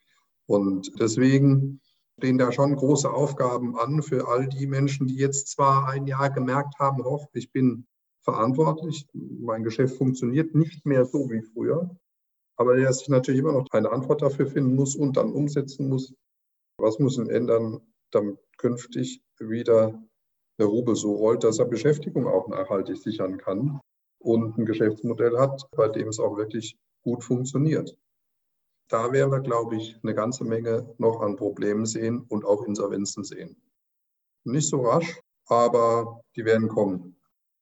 Und deswegen stehen da schon große Aufgaben an für all die Menschen, die jetzt zwar ein Jahr gemerkt haben, ich bin verantwortlich, mein Geschäft funktioniert nicht mehr so wie früher, aber der sich natürlich immer noch eine Antwort dafür finden muss und dann umsetzen muss. Was muss ihn ändern, damit künftig wieder der Rubel so rollt, dass er Beschäftigung auch nachhaltig sichern kann und ein Geschäftsmodell hat, bei dem es auch wirklich gut funktioniert. Da werden wir, glaube ich, eine ganze Menge noch an Problemen sehen und auch Insolvenzen sehen. Nicht so rasch, aber die werden kommen.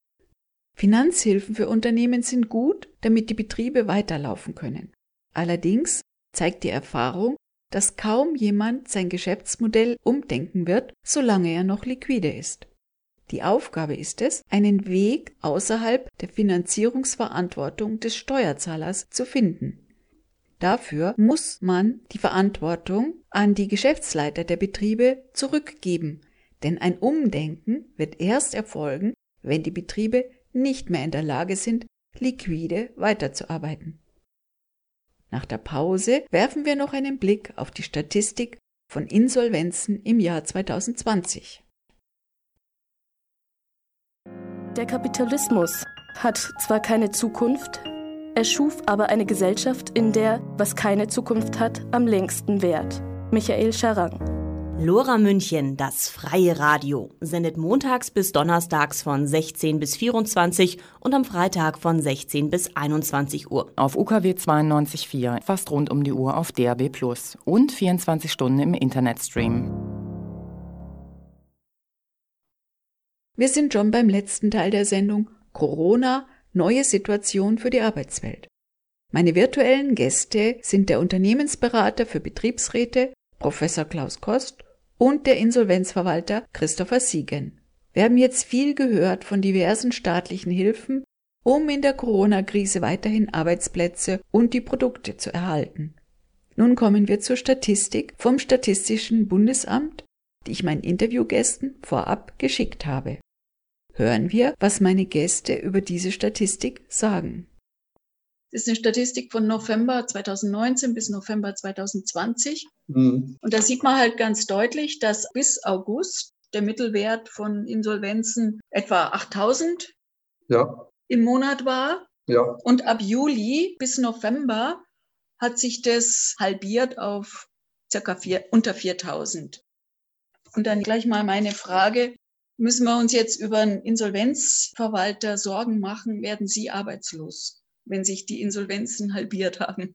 Finanzhilfen für Unternehmen sind gut, damit die Betriebe weiterlaufen können. Allerdings zeigt die Erfahrung, dass kaum jemand sein Geschäftsmodell umdenken wird, solange er noch liquide ist. Die Aufgabe ist es, einen Weg außerhalb der Finanzierungsverantwortung des Steuerzahlers zu finden. Dafür muss man die Verantwortung an die Geschäftsleiter der Betriebe zurückgeben, denn ein Umdenken wird erst erfolgen, wenn die Betriebe nicht mehr in der Lage sind, liquide weiterzuarbeiten. Nach der Pause werfen wir noch einen Blick auf die Statistik von Insolvenzen im Jahr 2020. Der Kapitalismus hat zwar keine Zukunft, er schuf aber eine Gesellschaft, in der, was keine Zukunft hat, am längsten währt. Michael Scharang. Lora München, das freie Radio, sendet montags bis donnerstags von 16 bis 24 und am Freitag von 16 bis 21 Uhr. Auf UKW 92.4, fast rund um die Uhr auf DAB+ und 24 Stunden im Internetstream. Wir sind schon beim letzten Teil der Sendung Corona, neue Situation für die Arbeitswelt. Meine virtuellen Gäste sind der Unternehmensberater für Betriebsräte, Professor Klaus Kost, und der Insolvenzverwalter Christopher Siegen. Wir haben jetzt viel gehört von diversen staatlichen Hilfen, um in der Corona-Krise weiterhin Arbeitsplätze und die Produkte zu erhalten. Nun kommen wir zur Statistik vom Statistischen Bundesamt, die ich meinen Interviewgästen vorab geschickt habe. Hören wir, was meine Gäste über diese Statistik sagen. Das ist eine Statistik von November 2019 bis November 2020. Und da sieht man halt ganz deutlich, dass bis August der Mittelwert von Insolvenzen etwa 8.000 im Monat war. Ja. Und ab Juli bis November hat sich das halbiert auf unter 4.000. Und dann gleich mal meine Frage, müssen wir uns jetzt über einen Insolvenzverwalter Sorgen machen, werden Sie arbeitslos, wenn sich die Insolvenzen halbiert haben?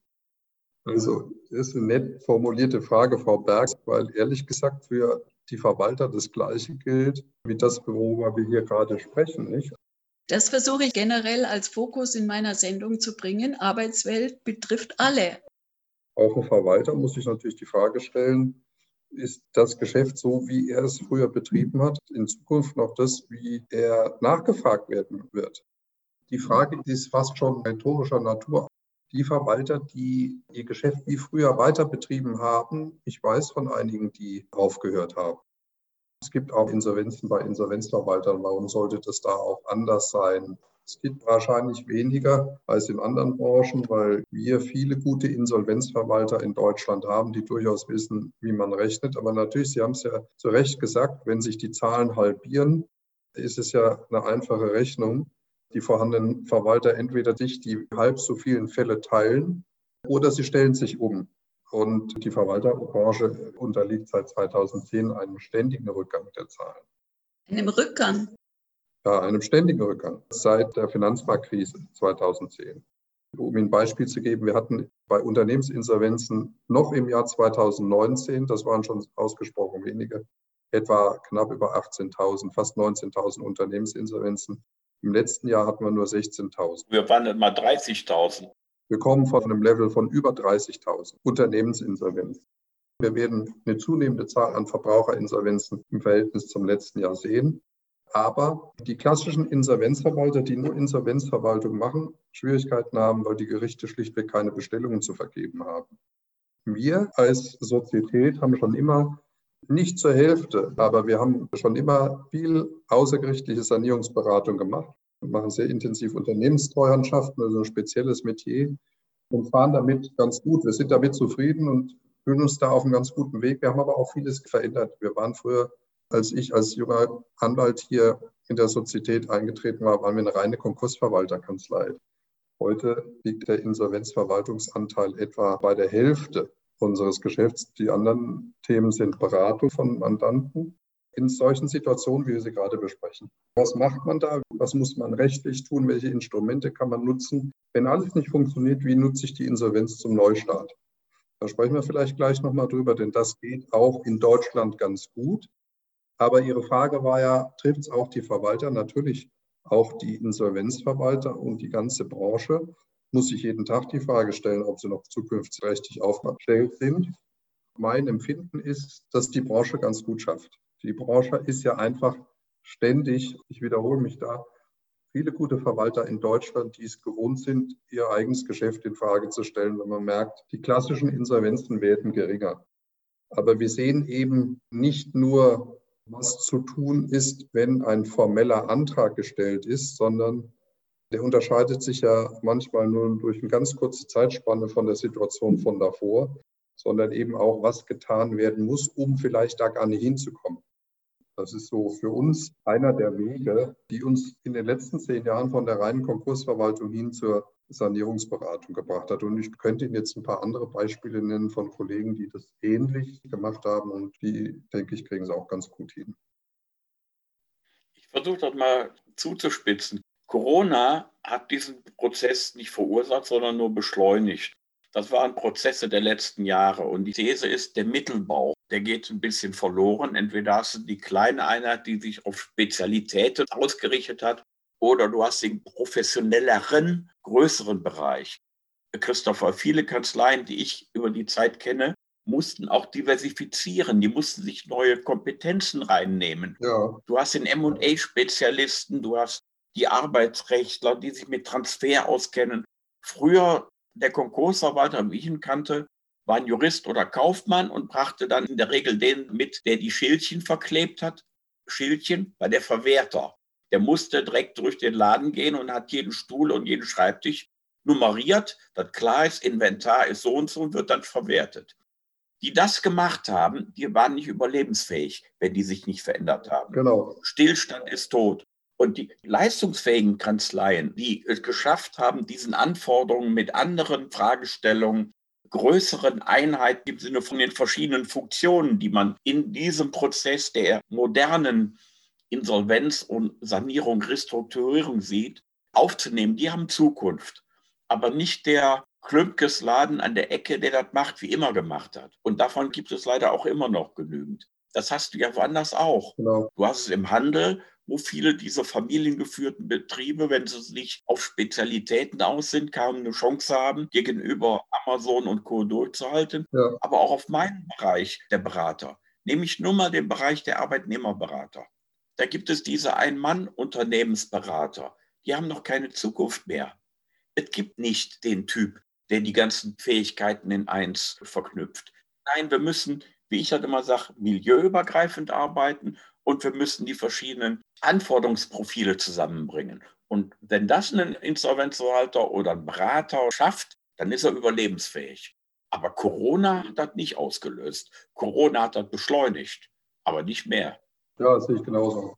Also, das ist eine nett formulierte Frage, Frau Berg, weil ehrlich gesagt für die Verwalter das Gleiche gilt wie das, worüber wir hier gerade sprechen, nicht? Das versuche ich generell als Fokus in meiner Sendung zu bringen. Arbeitswelt betrifft alle. Auch ein Verwalter muss sich natürlich die Frage stellen, ist das Geschäft so, wie er es früher betrieben hat, in Zukunft noch das, wie er nachgefragt werden wird? Die Frage ist fast schon rhetorischer Natur. Die Verwalter, die ihr Geschäft wie früher weiter betrieben haben, ich weiß von einigen, die aufgehört haben. Es gibt auch Insolvenzen bei Insolvenzverwaltern. Warum sollte das da auch anders sein? Es gibt wahrscheinlich weniger als in anderen Branchen, weil wir viele gute Insolvenzverwalter in Deutschland haben, die durchaus wissen, wie man rechnet. Aber natürlich, Sie haben es ja zu Recht gesagt, wenn sich die Zahlen halbieren, ist es ja eine einfache Rechnung. Die vorhandenen Verwalter entweder sich die halb so vielen Fälle teilen oder sie stellen sich um. Und die Verwalterbranche unterliegt seit 2010 einem ständigen Rückgang der Zahlen. Einem Rückgang? Ja, einem ständigen Rückgang seit der Finanzmarktkrise 2010. Um Ihnen ein Beispiel zu geben, wir hatten bei Unternehmensinsolvenzen noch im Jahr 2019, das waren schon ausgesprochen wenige, etwa knapp über 18.000, fast 19.000 Unternehmensinsolvenzen. Im letzten Jahr hatten wir nur 16.000. Wir waren immer 30.000. Wir kommen von einem Level von über 30.000 Unternehmensinsolvenzen. Wir werden eine zunehmende Zahl an Verbraucherinsolvenzen im Verhältnis zum letzten Jahr sehen. Aber die klassischen Insolvenzverwalter, die nur Insolvenzverwaltung machen, Schwierigkeiten haben, weil die Gerichte schlichtweg keine Bestellungen zu vergeben haben. Wir als Sozietät haben schon immer, nicht zur Hälfte, aber wir haben schon immer viel außergerichtliche Sanierungsberatung gemacht. Wir machen sehr intensiv Unternehmenstreuhandschaften, also ein spezielles Metier, und fahren damit ganz gut. Wir sind damit zufrieden und fühlen uns da auf einem ganz guten Weg. Wir haben aber auch vieles verändert. Wir waren früher, als ich als junger Anwalt hier in der Sozietät eingetreten war, waren wir eine reine Konkursverwalterkanzlei. Heute liegt der Insolvenzverwaltungsanteil etwa bei der Hälfte unseres Geschäfts. Die anderen Themen sind Beratung von Mandanten in solchen Situationen, wie wir sie gerade besprechen. Was macht man da? Was muss man rechtlich tun? Welche Instrumente kann man nutzen? Wenn alles nicht funktioniert, wie nutze ich die Insolvenz zum Neustart? Da sprechen wir vielleicht gleich nochmal drüber, denn das geht auch in Deutschland ganz gut. Aber Ihre Frage war ja, trifft es auch die Verwalter? Natürlich auch die Insolvenzverwalter und die ganze Branche muss sich jeden Tag die Frage stellen, ob sie noch zukunftsrechtlich aufgestellt sind. Mein Empfinden ist, dass die Branche ganz gut schafft. Die Branche ist ja einfach ständig, ich wiederhole mich da, viele gute Verwalter in Deutschland, die es gewohnt sind, ihr eigenes Geschäft in Frage zu stellen, wenn man merkt, die klassischen Insolvenzen werden geringer. Aber wir sehen eben nicht nur, was zu tun ist, wenn ein formeller Antrag gestellt ist, sondern der unterscheidet sich ja manchmal nur durch eine ganz kurze Zeitspanne von der Situation von davor, sondern eben auch, was getan werden muss, um vielleicht da gar nicht hinzukommen. Das ist so für uns einer der Wege, die uns in den letzten 10 Jahren von der reinen Konkursverwaltung hin zur Sanierungsberatung gebracht hat. Und ich könnte Ihnen jetzt ein paar andere Beispiele nennen von Kollegen, die das ähnlich gemacht haben und die, denke ich, kriegen es auch ganz gut hin. Ich versuche das mal zuzuspitzen. Corona hat diesen Prozess nicht verursacht, sondern nur beschleunigt. Das waren Prozesse der letzten Jahre. Und die These ist, der Mittelbau, der geht ein bisschen verloren. Entweder hast du die kleine Einheit, die sich auf Spezialitäten ausgerichtet hat, oder du hast den professionelleren, größeren Bereich. Christopher, viele Kanzleien, die ich über die Zeit kenne, mussten auch diversifizieren. Die mussten sich neue Kompetenzen reinnehmen. Ja. Du hast den M&A-Spezialisten, du hast die Arbeitsrechtler, die sich mit Transfer auskennen. Früher, der Konkursverwalter, wie ich ihn kannte, war ein Jurist oder Kaufmann und brachte dann in der Regel den mit, der die Schildchen verklebt hat. Schildchen war der Verwerter. Der musste direkt durch den Laden gehen und hat jeden Stuhl und jeden Schreibtisch nummeriert, dass klar ist, Inventar ist so und wird dann verwertet. Die das gemacht haben, die waren nicht überlebensfähig, wenn die sich nicht verändert haben. Genau. Stillstand ist tot. Und die leistungsfähigen Kanzleien, die es geschafft haben, diesen Anforderungen mit anderen Fragestellungen größeren Einheit im Sinne von den verschiedenen Funktionen, die man in diesem Prozess der modernen Insolvenz und Sanierung, Restrukturierung sieht, aufzunehmen, die haben Zukunft. Aber nicht der Klümpkes-Laden an der Ecke, der das macht, wie immer gemacht hat. Und davon gibt es leider auch immer noch genügend. Das hast du ja woanders auch. Genau. Du hast es im Handel, wo viele dieser familiengeführten Betriebe, wenn sie sich auf Spezialitäten aus sind, kaum eine Chance haben, gegenüber Amazon und Co. durchzuhalten. Ja. Aber auch auf meinen Bereich der Berater, nämlich nur mal den Bereich der Arbeitnehmerberater. Da gibt es diese Ein-Mann-Unternehmensberater. Die haben noch keine Zukunft mehr. Es gibt nicht den Typ, der die ganzen Fähigkeiten in eins verknüpft. Nein, wir müssen, wie ich halt immer sage, milieuübergreifend arbeiten und wir müssen die verschiedenen Anforderungsprofile zusammenbringen. Und wenn das ein Insolvenzverwalter oder ein Berater schafft, dann ist er überlebensfähig. Aber Corona hat das nicht ausgelöst. Corona hat das beschleunigt, aber nicht mehr. Ja, das sehe ich genauso.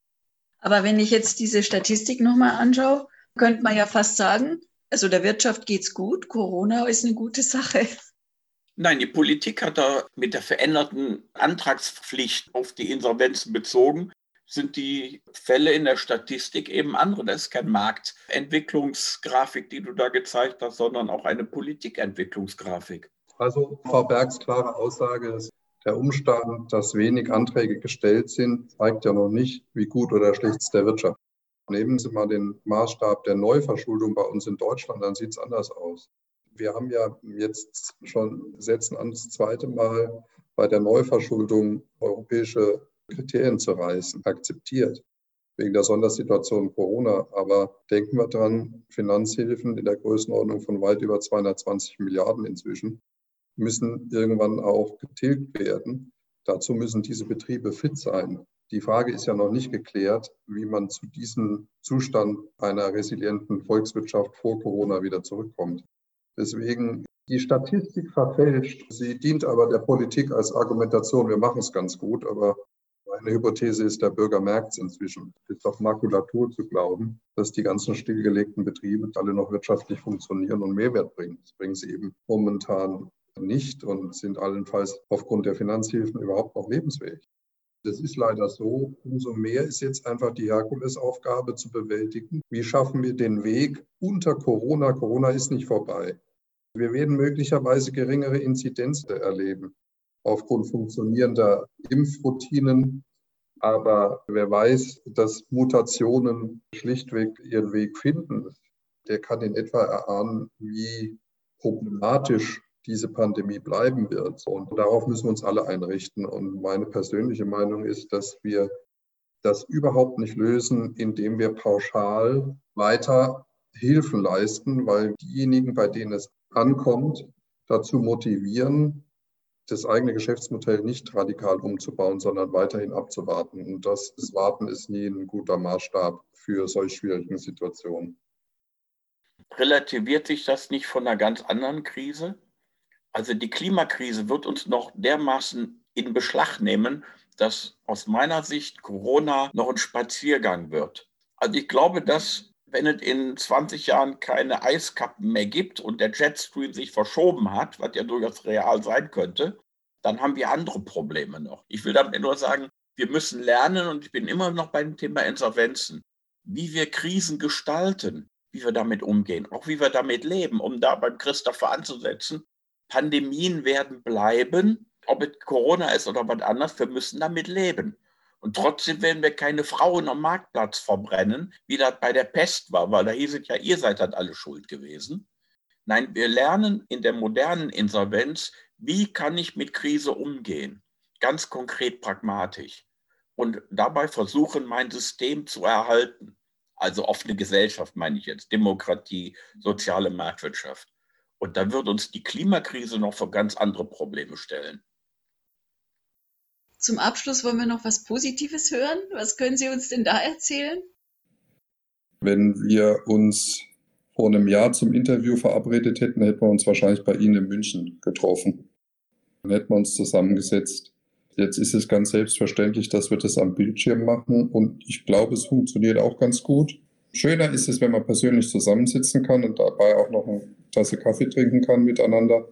Aber wenn ich jetzt diese Statistik nochmal anschaue, könnte man ja fast sagen, also der Wirtschaft geht's gut, Corona ist eine gute Sache. Nein, die Politik hat da mit der veränderten Antragspflicht auf die Insolvenzen bezogen, sind die Fälle in der Statistik eben andere. Das ist keine Marktentwicklungsgrafik, die du da gezeigt hast, sondern auch eine Politikentwicklungsgrafik. Also Frau Bergs klare Aussage ist, der Umstand, dass wenig Anträge gestellt sind, zeigt ja noch nicht, wie gut oder schlecht es der Wirtschaft. Nehmen Sie mal den Maßstab der Neuverschuldung bei uns in Deutschland, dann sieht es anders aus. Wir haben ja jetzt schon, setzen an, das zweite Mal bei der Neuverschuldung europäische Kriterien zu reißen, akzeptiert, wegen der Sondersituation Corona. Aber denken wir dran, Finanzhilfen in der Größenordnung von weit über 220 Milliarden inzwischen müssen irgendwann auch getilgt werden. Dazu müssen diese Betriebe fit sein. Die Frage ist ja noch nicht geklärt, wie man zu diesem Zustand einer resilienten Volkswirtschaft vor Corona wieder zurückkommt. Deswegen, die Statistik verfälscht. Sie dient aber der Politik als Argumentation. Wir machen es ganz gut, aber meine Hypothese ist, der Bürger merkt es inzwischen. Es ist auf Makulatur zu glauben, dass die ganzen stillgelegten Betriebe alle noch wirtschaftlich funktionieren und Mehrwert bringen. Das bringen sie eben momentan nicht und sind allenfalls aufgrund der Finanzhilfen überhaupt noch lebensfähig. Das ist leider so. Umso mehr ist jetzt einfach die Herkulesaufgabe zu bewältigen. Wie schaffen wir den Weg unter Corona? Corona ist nicht vorbei. Wir werden möglicherweise geringere Inzidenzen erleben aufgrund funktionierender Impfroutinen. Aber wer weiß, dass Mutationen schlichtweg ihren Weg finden, der kann in etwa erahnen, wie problematisch diese Pandemie bleiben wird. Und darauf müssen wir uns alle einrichten. Und meine persönliche Meinung ist, dass wir das überhaupt nicht lösen, indem wir pauschal weiter Hilfen leisten, weil diejenigen, bei denen es ankommt, dazu motivieren, das eigene Geschäftsmodell nicht radikal umzubauen, sondern weiterhin abzuwarten. Und das Warten ist nie ein guter Maßstab für solch schwierigen Situationen. Relativiert sich das nicht von einer ganz anderen Krise? Also die Klimakrise wird uns noch dermaßen in Beschlag nehmen, dass aus meiner Sicht Corona noch ein Spaziergang wird. Also ich glaube, dass, wenn es in 20 Jahren keine Eiskappen mehr gibt und der Jetstream sich verschoben hat, was ja durchaus real sein könnte, dann haben wir andere Probleme noch. Ich will damit nur sagen, wir müssen lernen, und ich bin immer noch beim Thema Insolvenzen, wie wir Krisen gestalten, wie wir damit umgehen, auch wie wir damit leben, um da beim Christopher anzusetzen. Pandemien werden bleiben, ob es Corona ist oder was anderes, wir müssen damit leben. Und trotzdem werden wir keine Frauen am Marktplatz verbrennen, wie das bei der Pest war, weil da hieß es ja, ihr seid halt alle schuld gewesen. Nein, wir lernen in der modernen Insolvenz, wie kann ich mit Krise umgehen? Ganz konkret pragmatisch. Und dabei versuchen, mein System zu erhalten. Also offene Gesellschaft meine ich jetzt, Demokratie, soziale Marktwirtschaft. Und da wird uns die Klimakrise noch vor ganz andere Probleme stellen. Zum Abschluss wollen wir noch was Positives hören. Was können Sie uns denn da erzählen? Wenn wir uns vor einem Jahr zum Interview verabredet hätten, hätten wir uns wahrscheinlich bei Ihnen in München getroffen. Dann hätten wir uns zusammengesetzt. Jetzt ist es ganz selbstverständlich, dass wir das am Bildschirm machen, und ich glaube, es funktioniert auch ganz gut. Schöner ist es, wenn man persönlich zusammensitzen kann und dabei auch noch eine Tasse Kaffee trinken kann miteinander.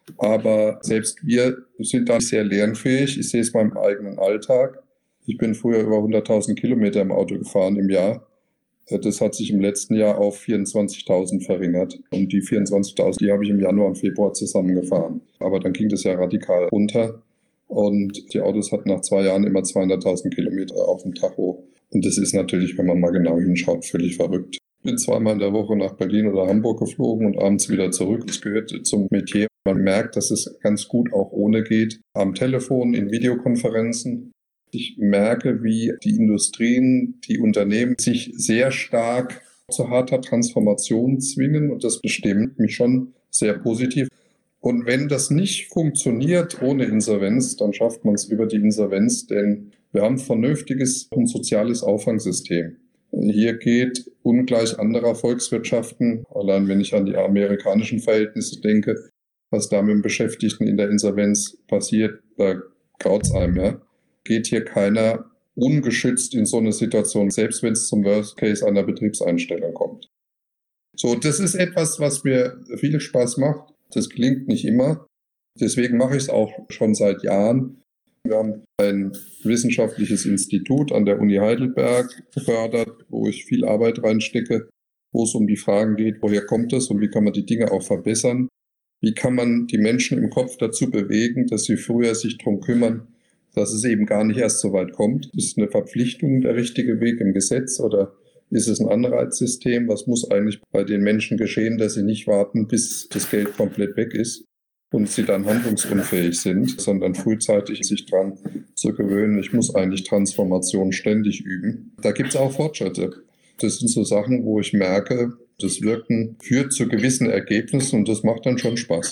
Aber selbst wir sind da sehr lernfähig. Ich sehe es beim eigenen Alltag. Ich bin früher über 100.000 Kilometer im Auto gefahren im Jahr. Das hat sich im letzten Jahr auf 24.000 verringert. Und die 24.000, die habe ich im Januar und Februar zusammengefahren. Aber dann ging das ja radikal runter. Und die Autos hatten nach 2 Jahren immer 200.000 Kilometer auf dem Tacho. Und das ist natürlich, wenn man mal genau hinschaut, völlig verrückt. Ich bin 2-mal in der Woche nach Berlin oder Hamburg geflogen und abends wieder zurück. Das gehört zum Metier. Man merkt, dass es ganz gut auch ohne geht. Am Telefon, in Videokonferenzen. Ich merke, wie die Industrien, die Unternehmen sich sehr stark zu harter Transformation zwingen. Und das bestimmt mich schon sehr positiv. Und wenn das nicht funktioniert ohne Insolvenz, dann schafft man es über die Insolvenz, denn wir haben ein vernünftiges und soziales Auffangsystem. Hier geht ungleich anderer Volkswirtschaften, allein wenn ich an die amerikanischen Verhältnisse denke, was da mit den Beschäftigten in der Insolvenz passiert, da graut's einem, ja. Geht hier keiner ungeschützt in so eine Situation, selbst wenn es zum Worst Case einer Betriebseinstellung kommt. So, das ist etwas, was mir viel Spaß macht. Das gelingt nicht immer. Deswegen mache ich es auch schon seit Jahren. Wir haben ein wissenschaftliches Institut an der Uni Heidelberg gefördert, wo ich viel Arbeit reinstecke, wo es um die Fragen geht, woher kommt es und wie kann man die Dinge auch verbessern. Wie kann man die Menschen im Kopf dazu bewegen, dass sie früher sich darum kümmern, dass es eben gar nicht erst so weit kommt. Ist eine Verpflichtung der richtige Weg im Gesetz oder ist es ein Anreizsystem? Was muss eigentlich bei den Menschen geschehen, dass sie nicht warten, bis das Geld komplett weg ist und sie dann handlungsunfähig sind, sondern frühzeitig sich dran zu gewöhnen, ich muss eigentlich Transformation ständig üben. Da gibt es auch Fortschritte. Das sind so Sachen, wo ich merke, das Wirken führt zu gewissen Ergebnissen und das macht dann schon Spaß.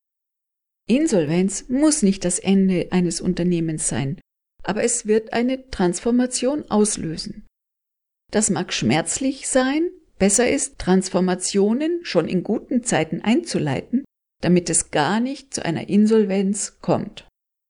Insolvenz muss nicht das Ende eines Unternehmens sein, aber es wird eine Transformation auslösen. Das mag schmerzlich sein, besser ist, Transformationen schon in guten Zeiten einzuleiten, damit es gar nicht zu einer Insolvenz kommt.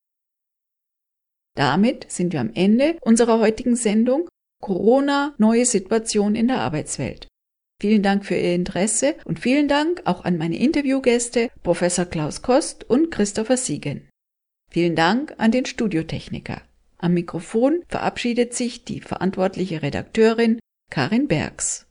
Damit sind wir am Ende unserer heutigen Sendung Corona, neue Situation in der Arbeitswelt. Vielen Dank für Ihr Interesse und vielen Dank auch an meine Interviewgäste Professor Klaus Kost und Christopher Siegen. Vielen Dank an den Studiotechniker. Am Mikrofon verabschiedet sich die verantwortliche Redakteurin Karin Bergs.